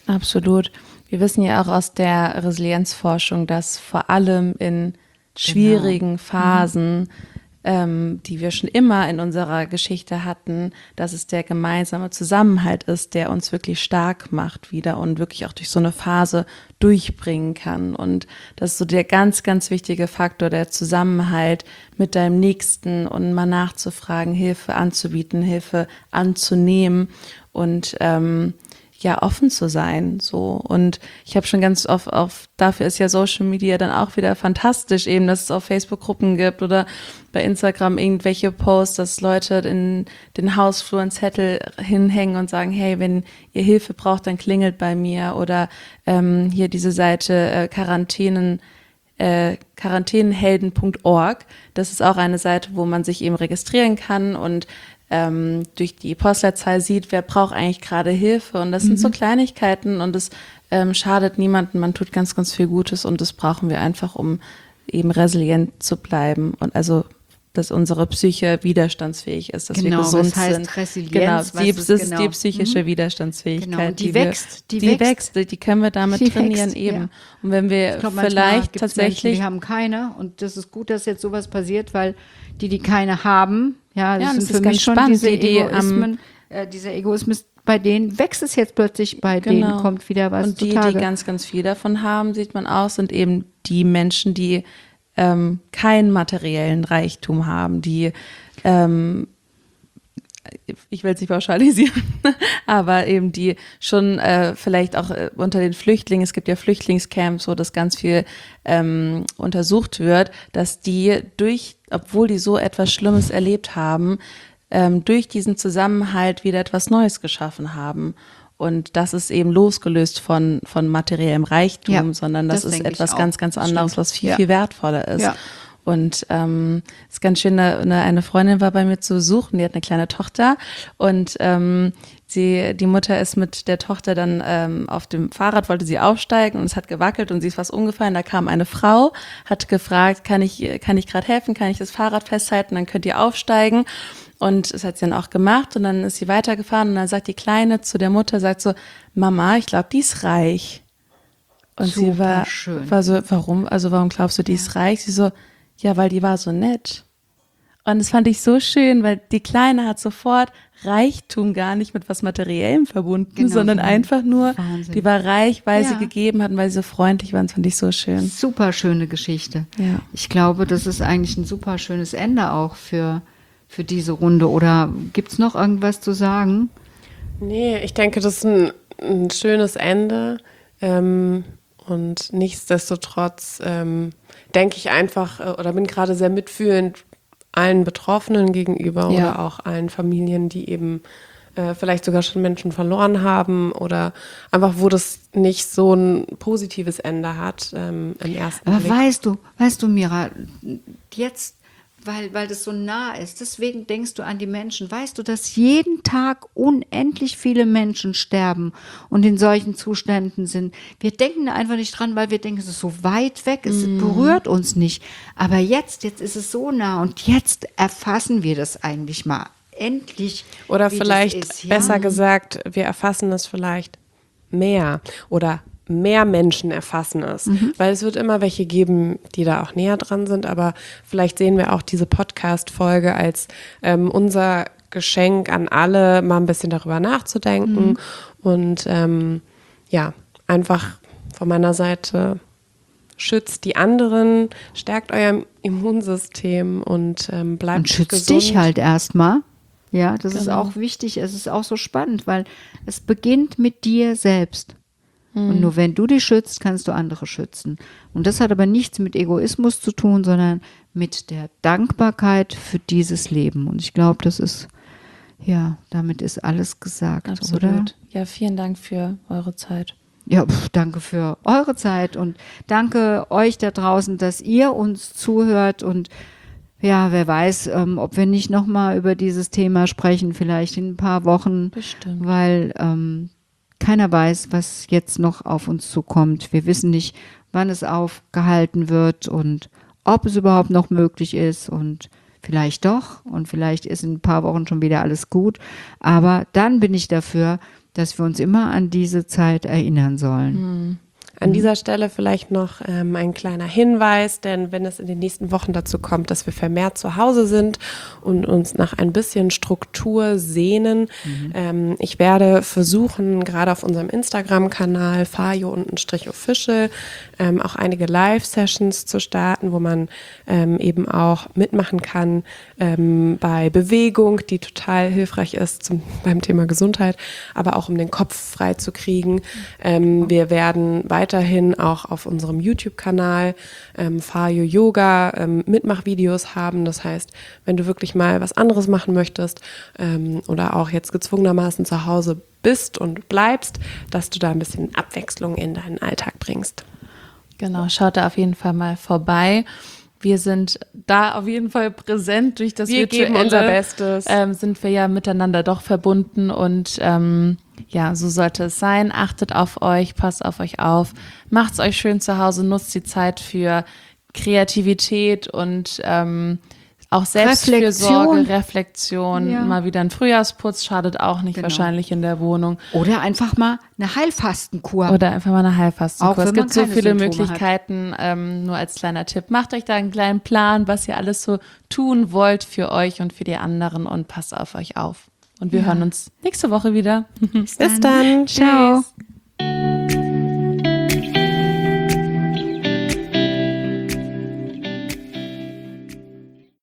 Absolut. Wir wissen ja auch aus der Resilienzforschung, dass vor allem in schwierigen Genau. Phasen, mhm. ähm, die wir schon immer in unserer Geschichte hatten, dass es der gemeinsame Zusammenhalt ist, der uns wirklich stark macht wieder und wirklich auch durch so eine Phase durchbringen kann. Und das ist so der ganz, ganz wichtige Faktor, der Zusammenhalt mit deinem Nächsten und mal nachzufragen, Hilfe anzubieten, Hilfe anzunehmen und ähm, ja, offen zu sein, so. Und ich habe schon ganz oft, auf, dafür ist ja Social Media dann auch wieder fantastisch, eben, dass es auf Facebook Gruppen gibt oder bei Instagram irgendwelche Posts, dass Leute in den Hausflur einen Zettel hinhängen und sagen, hey, wenn ihr Hilfe braucht, dann klingelt bei mir, oder ähm, hier diese Seite äh, Quarantänen, äh, quarantänenhelden punkt org. Das ist auch eine Seite, wo man sich eben registrieren kann und ähm, durch die Postleitzahl sieht, wer braucht eigentlich gerade Hilfe. Und das mhm. sind so Kleinigkeiten und es ähm, schadet niemandem. Man tut ganz, ganz viel Gutes und das brauchen wir einfach, um eben resilient zu bleiben. Und also, dass unsere Psyche widerstandsfähig ist, dass genau, wir gesund das heißt sind. Resilienz, genau, die, das ist genau. die psychische mhm. Widerstandsfähigkeit. Genau, die, die wächst. Wir, die, die wächst. wächst, die können wir damit die trainieren wächst, eben. Ja. Und wenn wir glaub, vielleicht tatsächlich... Menschen, die haben keine, und das ist gut, dass jetzt sowas passiert, weil die, die keine haben, ja, das ja, sind das für ist mich ganz schon spannend, diese die, die Egoismen, äh, dieser Egoismus, bei denen wächst es jetzt plötzlich, bei genau. denen kommt wieder was Und die, zutage. die ganz, ganz viel davon haben, sieht man auch, sind eben die Menschen, die ähm, keinen materiellen Reichtum haben, die ähm, ich will es nicht pauschalisieren, aber eben die schon äh, vielleicht auch äh, unter den Flüchtlingen, es gibt ja Flüchtlingscamps, wo das ganz viel ähm, untersucht wird, dass die durch, obwohl die so etwas Schlimmes erlebt haben, ähm, durch diesen Zusammenhalt wieder etwas Neues geschaffen haben. Und das ist eben losgelöst von, von materiellem Reichtum, ja, sondern das, das ist etwas ganz, ganz anderes, Stimmt. was viel, ja. viel wertvoller ist. Ja. Und ähm, ist ganz schön, eine, eine Freundin war bei mir zu Besuch und die hat eine kleine Tochter und ähm, sie, die Mutter ist mit der Tochter dann ähm, auf dem Fahrrad, wollte sie aufsteigen und es hat gewackelt und sie ist was umgefallen. Da kam eine Frau, hat gefragt, kann ich, kann ich gerade helfen, kann ich das Fahrrad festhalten, dann könnt ihr aufsteigen. Und das hat sie dann auch gemacht und dann ist sie weitergefahren und dann sagt die Kleine zu der Mutter, sagt so, Mama, ich glaube, die ist reich. Und Super sie war, schön. war so, warum, also warum glaubst du, die ist reich? Sie so, ja, weil die war so nett. Und das fand ich so schön, weil die Kleine hat sofort Reichtum gar nicht mit was Materiellem verbunden, Genau, sondern so einfach nur, Wahnsinn. die war reich, weil Ja. sie gegeben hat und weil sie so freundlich war. Und das fand ich so schön. Super schöne Geschichte. Ja. Ich glaube, das ist eigentlich ein super schönes Ende auch für, für diese Runde. Oder gibt es noch irgendwas zu sagen? Nee, ich denke, das ist ein, ein schönes Ende. Ähm, und nichtsdestotrotz ähm, denke ich einfach äh, oder bin gerade sehr mitfühlend allen Betroffenen gegenüber Ja. oder auch allen Familien, die eben äh, vielleicht sogar schon Menschen verloren haben oder einfach, wo das nicht so ein positives Ende hat ähm, im ersten Aber Blick. weißt du, weißt du, Mira, jetzt, weil, weil das so nah ist, deswegen denkst du an die Menschen. Weißt du, dass jeden Tag unendlich viele Menschen sterben und in solchen Zuständen sind? Wir denken da einfach nicht dran, weil wir denken, es ist so weit weg, es Mm. berührt uns nicht. Aber jetzt, jetzt ist es so nah und jetzt erfassen wir das eigentlich mal. Endlich. Oder wie vielleicht das ist, ja? besser gesagt, wir erfassen es vielleicht mehr oder mehr Menschen erfassen es, Mhm. weil es wird immer welche geben, die da auch näher dran sind, aber vielleicht sehen wir auch diese Podcast-Folge als ähm, unser Geschenk an alle, mal ein bisschen darüber nachzudenken Mhm. und ähm, ja, einfach von meiner Seite schützt die anderen, stärkt euer Immunsystem und ähm, bleibt Und schützt gesund. dich halt erstmal. Ja, das ist Genau. auch wichtig. Es ist auch so spannend, weil es beginnt mit dir selbst. Und nur wenn du dich schützt, kannst du andere schützen. Und das hat aber nichts mit Egoismus zu tun, sondern mit der Dankbarkeit für dieses Leben. Und ich glaube, das ist, ja, damit ist alles gesagt, Absolut. oder? Ja, vielen Dank für eure Zeit. Ja, pf, danke für eure Zeit und danke euch da draußen, dass ihr uns zuhört und ja, wer weiß, ähm, ob wir nicht nochmal über dieses Thema sprechen, vielleicht in ein paar Wochen, Bestimmt. weil ähm, keiner weiß, was jetzt noch auf uns zukommt. Wir wissen nicht, wann es aufgehalten wird und ob es überhaupt noch möglich ist und vielleicht doch und vielleicht ist in ein paar Wochen schon wieder alles gut. Aber dann bin ich dafür, dass wir uns immer an diese Zeit erinnern sollen. Mhm. An dieser Stelle vielleicht noch ähm, ein kleiner Hinweis, denn wenn es in den nächsten Wochen dazu kommt, dass wir vermehrt zu Hause sind und uns nach ein bisschen Struktur sehnen, mhm. ähm, ich werde versuchen, gerade auf unserem Instagram-Kanal fajo-official ähm, auch einige Live-Sessions zu starten, wo man ähm, eben auch mitmachen kann ähm, bei Bewegung, die total hilfreich ist zum, beim Thema Gesundheit, aber auch um den Kopf frei zu kriegen. Ähm, wir werden weiter weiterhin auch auf unserem YouTube-Kanal ähm, Fajo Yoga ähm, Mitmachvideos haben. Das heißt, wenn du wirklich mal was anderes machen möchtest ähm, oder auch jetzt gezwungenermaßen zu Hause bist und bleibst, dass du da ein bisschen Abwechslung in deinen Alltag bringst. Genau, schaut da auf jeden Fall mal vorbei. Wir sind da auf jeden Fall präsent durch das wir Virtuelle. Geben unser Bestes. Ähm, sind wir ja miteinander doch verbunden und ähm, ja, so sollte es sein. Achtet auf euch, passt auf euch auf, macht's euch schön zu Hause, nutzt die Zeit für Kreativität und ähm, auch Selbstfürsorge, Reflexion, Reflexion. Ja. Mal wieder ein Frühjahrsputz, schadet auch nicht, genau. Wahrscheinlich in der Wohnung. Oder einfach mal eine Heilfastenkur. Oder einfach mal eine Heilfastenkur. Auch es gibt so viele Symptome Möglichkeiten, ähm, nur als kleiner Tipp. Macht euch da einen kleinen Plan, was ihr alles so tun wollt für euch und für die anderen und passt auf euch auf. Und wir ja. hören uns nächste Woche wieder. Bis dann. Bis dann. Ciao. Tschüss.